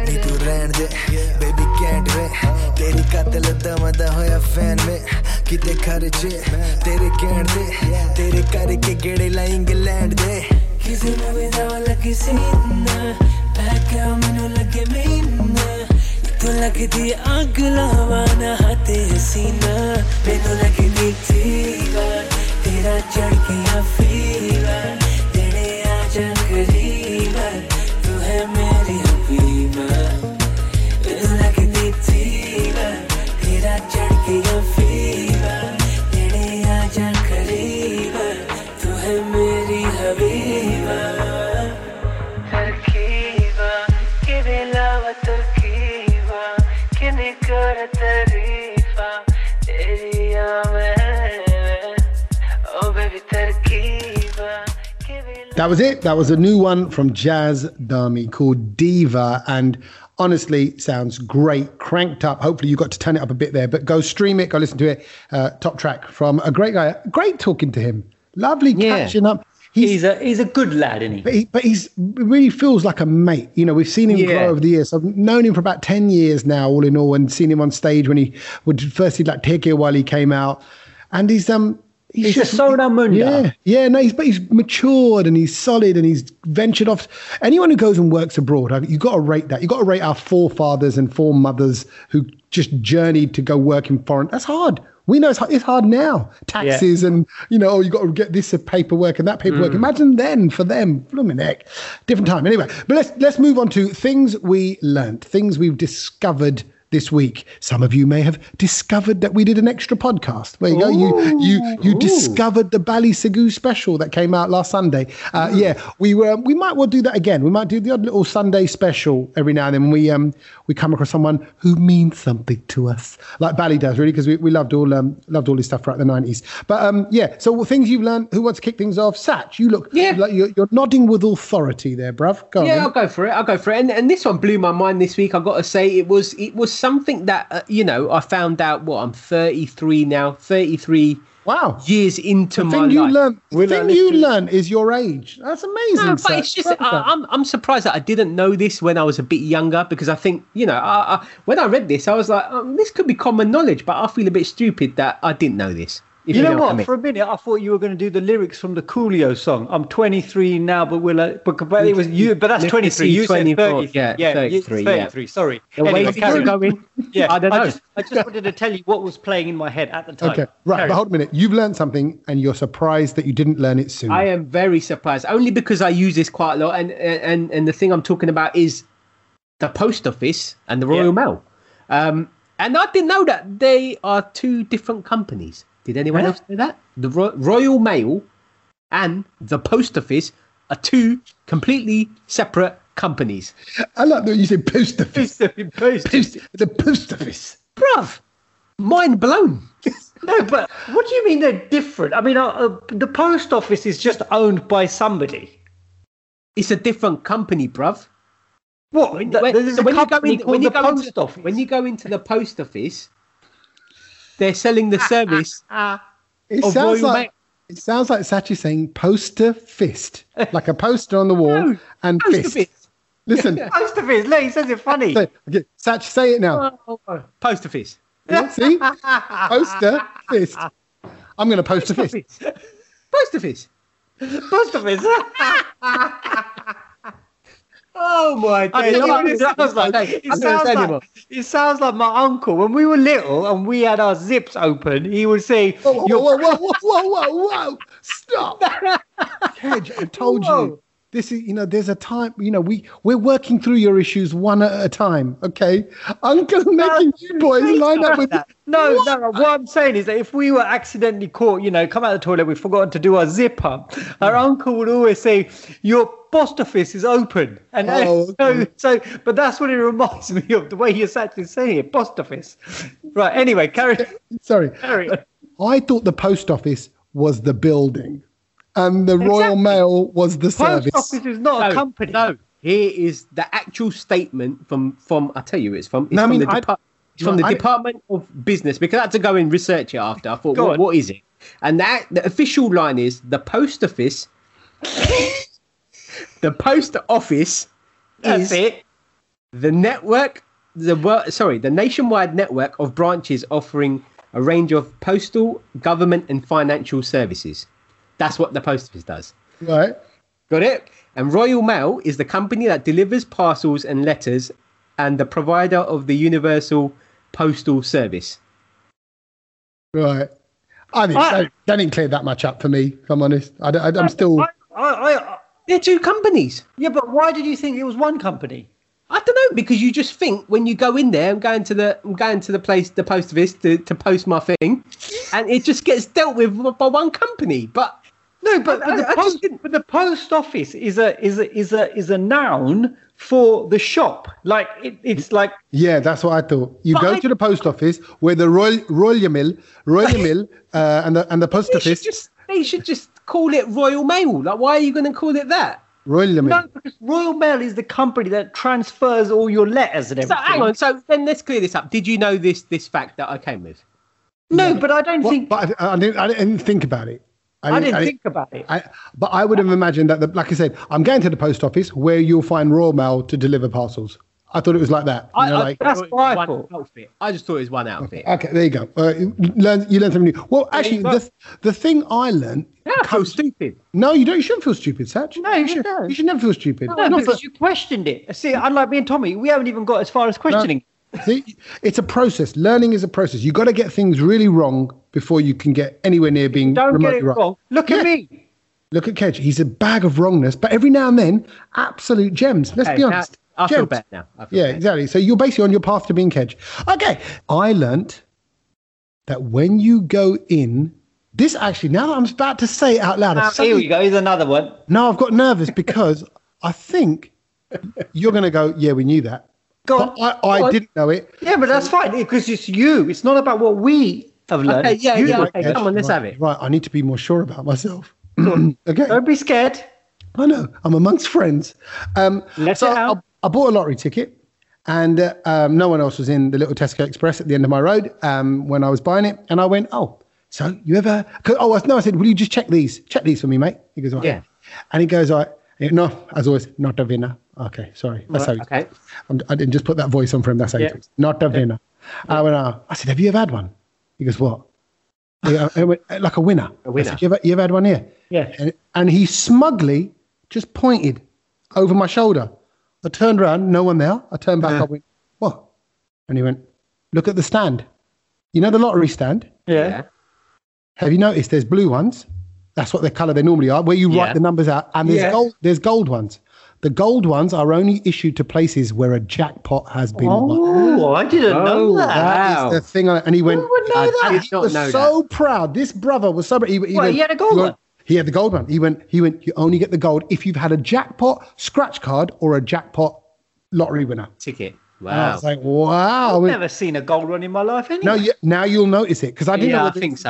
बेबी कैंट वे तेरी कातल दमदा होया फैन में किते खर्चे तेरे कहण दे तेरे करके गेड़े ला इंग्लैंड दे किसी में विदाव लगी सीना पैक्या मैनू लगे मीना तो लगदी आग लावाना हाथे सीना मैनू लगी मीठीवा तेरा चढ़ के फीवा तेरे आजा करीबा तू है मेरी हबीबा मैनू लगी मीठीवा तेरा चढ़ के फीवा तेरे आजा करीबा तू है मेरी हबीबा तरकीबा के बेलावा तरकीबा के निकर तारीफा तेरी oh baby तरकीबा That was it. That was a new one from Jazz Dami called Diva, and honestly sounds great, cranked up. Hopefully you got to turn it up a bit there, but go stream it, go listen to it. Top track from a great guy. Great talking to him. Lovely catching up. He's a good lad, isn't he? But he's really feels like a mate. You know, we've seen him grow over the years. I've known him for about 10 years now, all in all, and seen him on stage when he would first did like Take It while he came out, and he's a Soda Munda. No, he's matured and he's solid and he's ventured off. Anyone who goes and works abroad, you've got to rate that. You've got to rate our forefathers and foremothers who just journeyed to go work in foreign. That's hard. We know it's hard now. Taxes and, you've got to get this paperwork and that paperwork. Imagine then for them. Blooming heck. Different time. Anyway, but let's move on to things we learnt, things we've discovered this week. Some of you may have discovered that we did an extra podcast. There you go. You discovered the Bally Sagoo special that came out last Sunday. We might well do that again. We might do the odd little Sunday special every now and then when we come across someone who means something to us, like Bally does, really, because we loved all his stuff throughout the 90s. But so things you've learned. Who wants to kick things off? Satch, you look like you're nodding with authority there, bruv. Go on, I'll go for it. And this one blew my mind this week. I've got to say it was something that I found out. I'm 33 now. 33 years into my life. The thing you learn is your age. That's amazing. No, but it's just I'm surprised that I didn't know this when I was a bit younger, because I think when I read this I was like, this could be common knowledge, but I feel a bit stupid that I didn't know this. You know what? For a minute, I thought you were going to do the lyrics from the Coolio song. I'm 23 now, but it was you. But that's 23. You said 30. Yeah, 33. 33. Sorry. Anyway, going. Yeah, I don't know. I just wanted to tell you what was playing in my head at the time. Okay, right. But hold a minute. You've learned something, and you're surprised that you didn't learn it sooner. I am very surprised, only because I use this quite a lot, and the thing I'm talking about is the Post Office and the Royal Mail. And I didn't know that they are two different companies. Did anyone else know that? The Royal Mail and the Post Office are two completely separate companies. I like that you said Post Office. The Post Office. Bruv, mind blown. No, but what do you mean they're different? I mean, the Post Office is just owned by somebody. It's a different company, bruv. What? When you go into the Post Office. When you go into the Post Office, they're selling the service. It sounds like Sachi saying poster fist, like a poster on the wall and fist. Listen, poster fist. Look, he says it funny. Sachi, say it now. Poster fist. Yeah, see, poster fist. I'm going to poster fist. Poster fist. Poster fist. Oh my God! It sounds like my uncle when we were little and we had our zips open. He would say, "Whoa! Stop, Kedge! I told you this is. There's a time. We're working through your issues one at a time. Okay, Uncle making you boys line up with that. No. What I'm saying is that if we were accidentally caught, come out of the toilet, we've forgotten to do our zip up. Our uncle would always say, "Your post office is open," and but that's what it reminds me of, the way you're actually saying it, post office. Right. Anyway, carry on. Sorry. I thought the post office was the building, and the Royal Mail was the service. Post office is not a company. No, here is the actual statement from. I tell you, it's from the Department of Business, because I had to go and research it after. I thought, what is it? And the official line is the post office. The post office is the network, the nationwide network of branches offering a range of postal, government and financial services. That's what the post office does. Right. Got it? And Royal Mail is the company that delivers parcels and letters and the provider of the Universal Postal Service. Right. That didn't clear that much up for me, if I'm honest. I'm still... They're two companies. Yeah, but why did you think it was one company? I don't know, because you just think when you go in there, I'm going to the place, the post office to post my thing, and it just gets dealt with by one company. But no, but the post office is a noun for the shop. Like it's like that's what I thought. You go to the post office where the Royal Mail, and the post office. They should just call it Royal Mail. Like, why are you going to call it that? Royal Mail. No, because Royal Mail is the company that transfers all your letters and everything. So hang on. So then let's clear this up. Did you know this fact that I came with? No, but I don't think. But I didn't think about it. I didn't think about it. But I would have imagined that, like I said, I'm going to the post office where you'll find Royal Mail to deliver parcels. I thought it was like that. That's what I thought. Outfit. I just thought it was one outfit. Okay, there you go. You learn something new. Well, actually, the thing I learned... I feel stupid. No, you don't. You shouldn't feel stupid, Satch. No, you shouldn't. You should never feel stupid. No, because you questioned it. See, unlike me and Tommy, we haven't even got as far as questioning. No. See, it's a process. Learning is a process. You've got to get things really wrong before you can get anywhere near being remotely right. Wrong. Look at me. Look at Kedge. He's a bag of wrongness, but every now and then, absolute gems. Let's be honest. I feel better now. Exactly. So you're basically on your path to being Kedge. Okay. I learnt that when you go in, this actually, now that I'm about to say it out loud. Here we go. Here's another one. No, I've got nervous because I think you're going to go, yeah, we knew that. I didn't know it. Yeah, but that's fine because it's you. It's not about what we have learned. Okay, okay, come on, let's have it. Right. I need to be more sure about myself. Okay. Don't be scared. I know. I'm amongst friends. I bought a lottery ticket and no one else was in the little Tesco Express at the end of my road when I was buying it. And I went, so you ever... I said, will you just check these? Check these for me, mate. He goes, all right. Yeah. And he goes, all right. No, as always, not a winner. Okay, sorry. That's how okay. I didn't just put that voice on for him. That's how he talks. Not a winner. I went, I said, have you ever had one? He goes, what? I went, like a winner. A winner. I said, you ever had one here? Yeah. And he smugly just pointed over my shoulder. I turned around, no one there. I turned back, I went, what? And he went, look at the stand. You know the lottery stand? Yeah. Have you noticed there's blue ones? That's what the colour they normally are, where you write the numbers out. And there's gold ones. The gold ones are only issued to places where a jackpot has been won. Oh, I didn't know that. That is the thing. And he went, he was so proud. This brother was so proud. He had a gold one? He had the gold one. He went, you only get the gold if you've had a jackpot scratch card or a jackpot lottery winner. Ticket. Wow. And I was like, wow. I've never seen a gold one in my life anyway. No, now you'll notice it. Because I didn't know. I think so.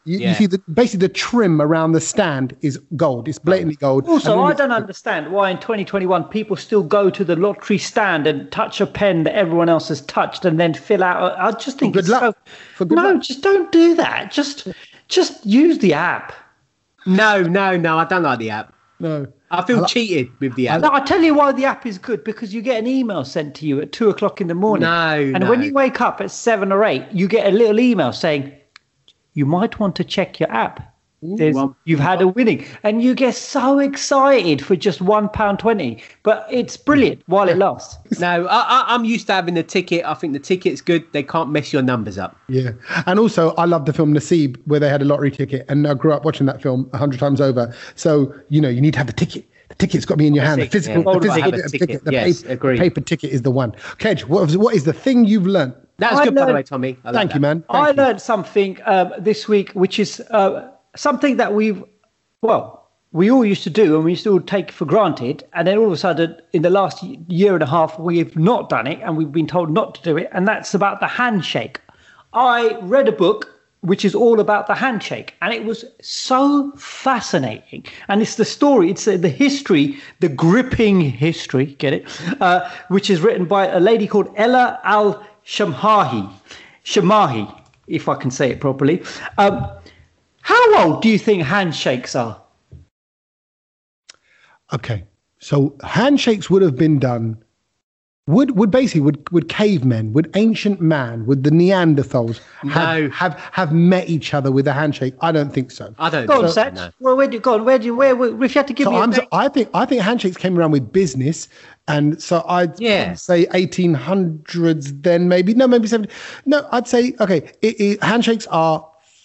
You see, basically the trim around the stand is gold. It's blatantly gold. Also, I don't understand why in 2021 people still go to the lottery stand and touch a pen that everyone else has touched and then fill out. I just think good luck. Just don't do that. Just use the app. No, I don't like the app. No. I feel cheated with the app. No, I tell you why the app is good, because you get an email sent to you at 2:00 in the morning. When you wake up at 7 or 8, you get a little email saying, you might want to check your app. You've had a winning. And you get so excited for just £1.20. But it's brilliant while it lasts. No, I'm used to having the ticket. I think the ticket's good. They can't mess your numbers up. Yeah. And also, I love the film Naseeb, where they had a lottery ticket. And I grew up watching that film 100 times over. So, you need to have the ticket. The ticket's got to be in your hand. The physical ticket. The paper ticket is the one. Kedge, what is the thing you've learned? That's good, by the way, Tommy. Thank you, man. I learned something this week, which is something that we all used to do and we used to take for granted. And then all of a sudden, in the last year and a half, we've not done it and we've been told not to do it. And that's about the handshake. I read a book which is all about the handshake. And it was so fascinating. And it's the story, it's the history, the gripping history, get it? Which is written by a lady called Ella Al-Shamahi, if I can say it properly. How old do you think handshakes are? Okay, so handshakes would have been done. Would cavemen, would ancient man, would the Neanderthals have met each other with a handshake? I don't think so. I don't. Go on, Satch. No. Well, where do you go? If you had to give me I think handshakes came around with business, and so I'd say 1800s. Then maybe 70. No, I'd say handshakes are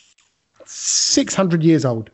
600 years old.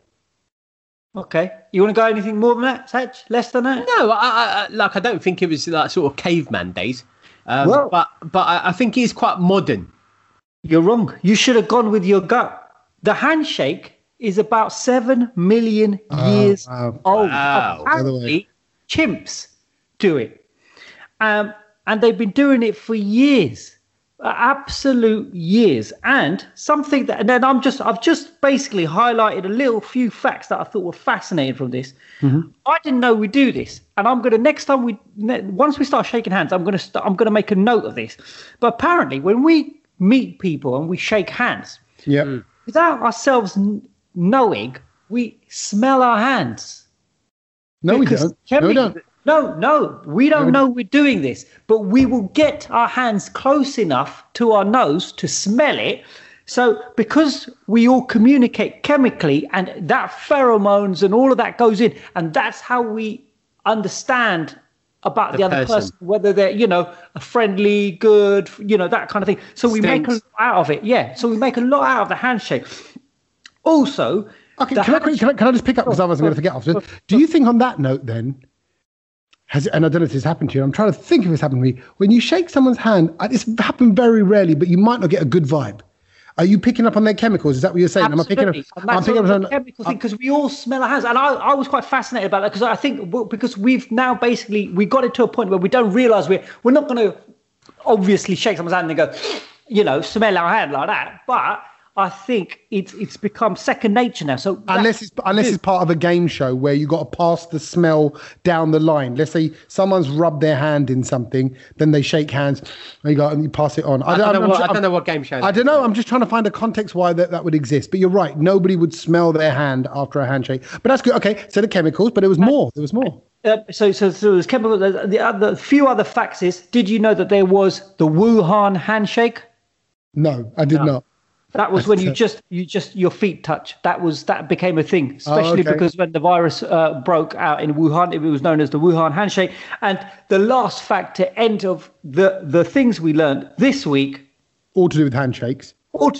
Okay, you want to go anything more than that, Satch? Less than that? No, I don't think it was like sort of caveman days. But I think it's quite modern. You're wrong. You should have gone with your gut. The handshake is about 7 million years old. Wow. Apparently, chimps do it, and they've been doing it for years. Absolute years. And something that, and then I've just basically highlighted a few facts that I thought were fascinating from this. Mm-hmm. I didn't know we do this, and I'm gonna once we start shaking hands, I'm gonna make a note of this. But apparently, when we meet people and we shake hands, without ourselves knowing, we smell our hands. No, we don't. No, we don't. No, we don't know we're doing this, but we will get our hands close enough to our nose to smell it. So because we all communicate chemically and that pheromones and all of that goes in, and that's how we understand about the other person, whether they're, a friendly, good, that kind of thing. So we make a lot out of it. Yeah. So we make a lot out of the handshake. Also, okay, can I just pick up, because I wasn't going to forget after. Do you think on that note then, and I don't know if this happened to you, I'm trying to think if it's happened to me. When you shake someone's hand, it's happened very rarely, but you might not get a good vibe. Are you picking up on their chemicals? Is that what you're saying? Absolutely. I'm picking up on the chemical thing, because we all smell our hands. And I was quite fascinated about that, because I think because we've now we got it to a point where we don't realise we're not going to obviously shake someone's hand and go, smell our hand like that. But I think it's become second nature now. So unless it's part of a game show where you got to pass the smell down the line. Let's say someone's rubbed their hand in something, then they shake hands, and you pass it on. I don't know what game show. I don't know. I'm just trying to find a context why that would exist. But you're right. Nobody would smell their hand after a handshake. But that's good. Okay. So the chemicals, but it was more. There was more. So there's chemical. The few other facts is: did you know that there was the Wuhan handshake? No, I did not. That was when you just your feet touch. That became a thing, especially because when the virus broke out in Wuhan, it was known as the Wuhan handshake. And the last fact to end of the things we learned this week, all to do with handshakes,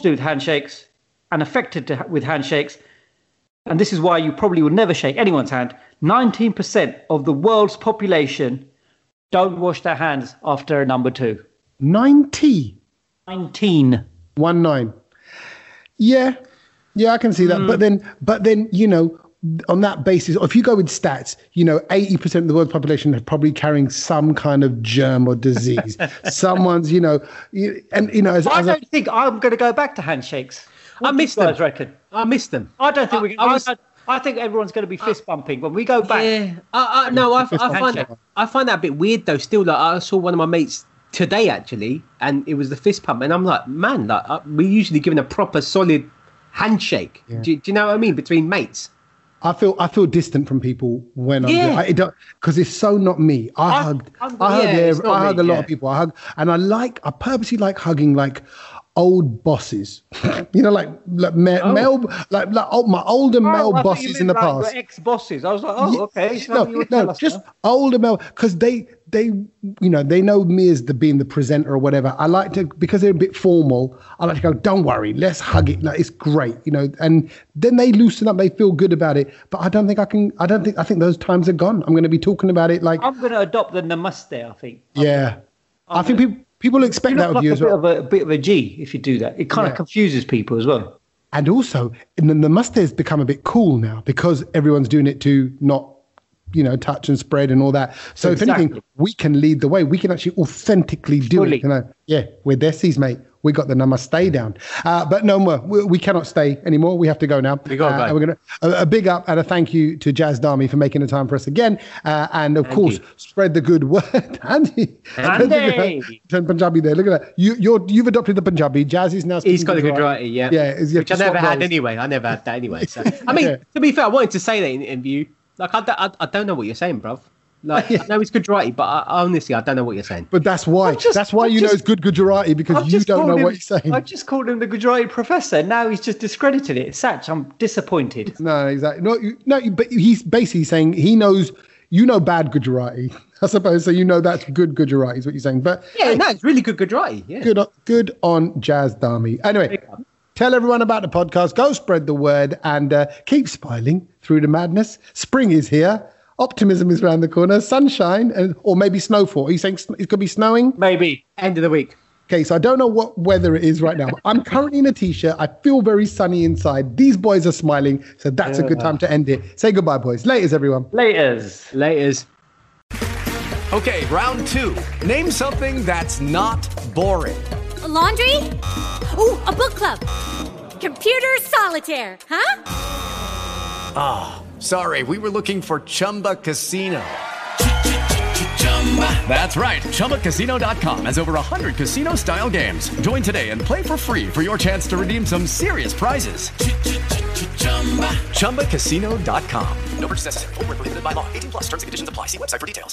and affected with handshakes. And this is why you probably would never shake anyone's hand. 19% of the world's population don't wash their hands after a number 2. 19. 19. 19. Yeah, I can see that. But then, on that basis, if you go with stats, 80% of the world's population are probably carrying some kind of germ or disease. Someone's, I don't think I'm going to go back to handshakes. I missed them. Reckon? I missed them. I don't think I think everyone's going to be fist bumping when we go back. Yeah. I find that a bit weird though. Still, like I saw one of my mates today actually, and it was the fist pump, and I'm like, man, like we're usually given a proper solid handshake. Yeah. Do you know what I mean? Between mates. I feel distant from people when I'm doing, because it's so not me. I hug a lot of people. I purposely like hugging like old bosses, you know, like my older male bosses in the past. Ex-bosses. I was like, okay. No, just older male, because they know me as being the presenter or whatever. I like to, because they're a bit formal, I like to go, don't worry, let's hug it. Like, it's great, you know, and then they loosen up, they feel good about it. But I think those times are gone. I'm going to be talking about it like. I'm going to adopt the namaste, I think. I think people expect that of you as well. A bit of a G if you do that. It kind of confuses people as well. And also, the namaste has become a bit cool now because everyone's doing it to not, you know, touch and spread and all that. So if anything, we can lead the way. We can actually authentically do it. You know, we're Desi's, mate. We got the namaste down. But no more. We cannot stay anymore. We have to go now. We got to go. We're going a big up and a thank you to Jazz Dami for making the time for us again. And of course, spread the good word. Andy. Turn Punjabi there. Look at that. You've adopted the Punjabi. Jazz is now. He's got a Gujarati. Yeah. Which I never had anyway. I never had that anyway. So I mean, to be fair, I wanted to say that in interview. Like I don't know what you're saying, bruv. Like I know it's Gujarati, but honestly, I don't know what you're saying. But that's why. That's why you know it's good Gujarati, because you don't know what he's saying. I just called him the Gujarati professor. Now he's just discredited it. Satch, I'm disappointed. No, exactly. No, but he's basically saying he knows. You know bad Gujarati, I suppose. So you know that's good Gujarati is what you're saying. But it's really good Gujarati. Yeah. Good on Jazz Dami. Anyway. Tell everyone about the podcast. Go spread the word and keep smiling through the madness. Spring is here. Optimism is around the corner. Sunshine or maybe snowfall. Are you saying it could be snowing? Maybe. End of the week. Okay, so I don't know what weather it is right now. I'm currently in a T-shirt. I feel very sunny inside. These boys are smiling, so that's a good time to end it. Say goodbye, boys. Laters, everyone. Laters. Okay, round 2. Name something that's not boring. A laundry? Ooh, a book club. Computer solitaire, huh? Ah, sorry, we were looking for Chumba Casino. That's right, ChumbaCasino.com has over 100 casino-style games. Join today and play for free for your chance to redeem some serious prizes. ChumbaCasino.com. No purchase necessary. Void where prohibited by law. 18+. Terms and conditions apply. See website for details.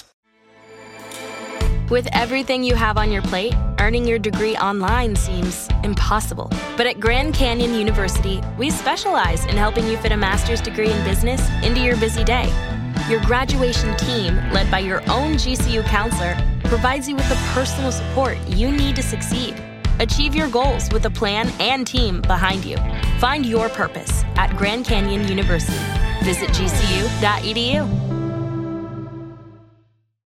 With everything you have on your plate, earning your degree online seems impossible. But at Grand Canyon University, we specialize in helping you fit a master's degree in business into your busy day. Your graduation team, led by your own GCU counselor, provides you with the personal support you need to succeed. Achieve your goals with a plan and team behind you. Find your purpose at Grand Canyon University. Visit gcu.edu.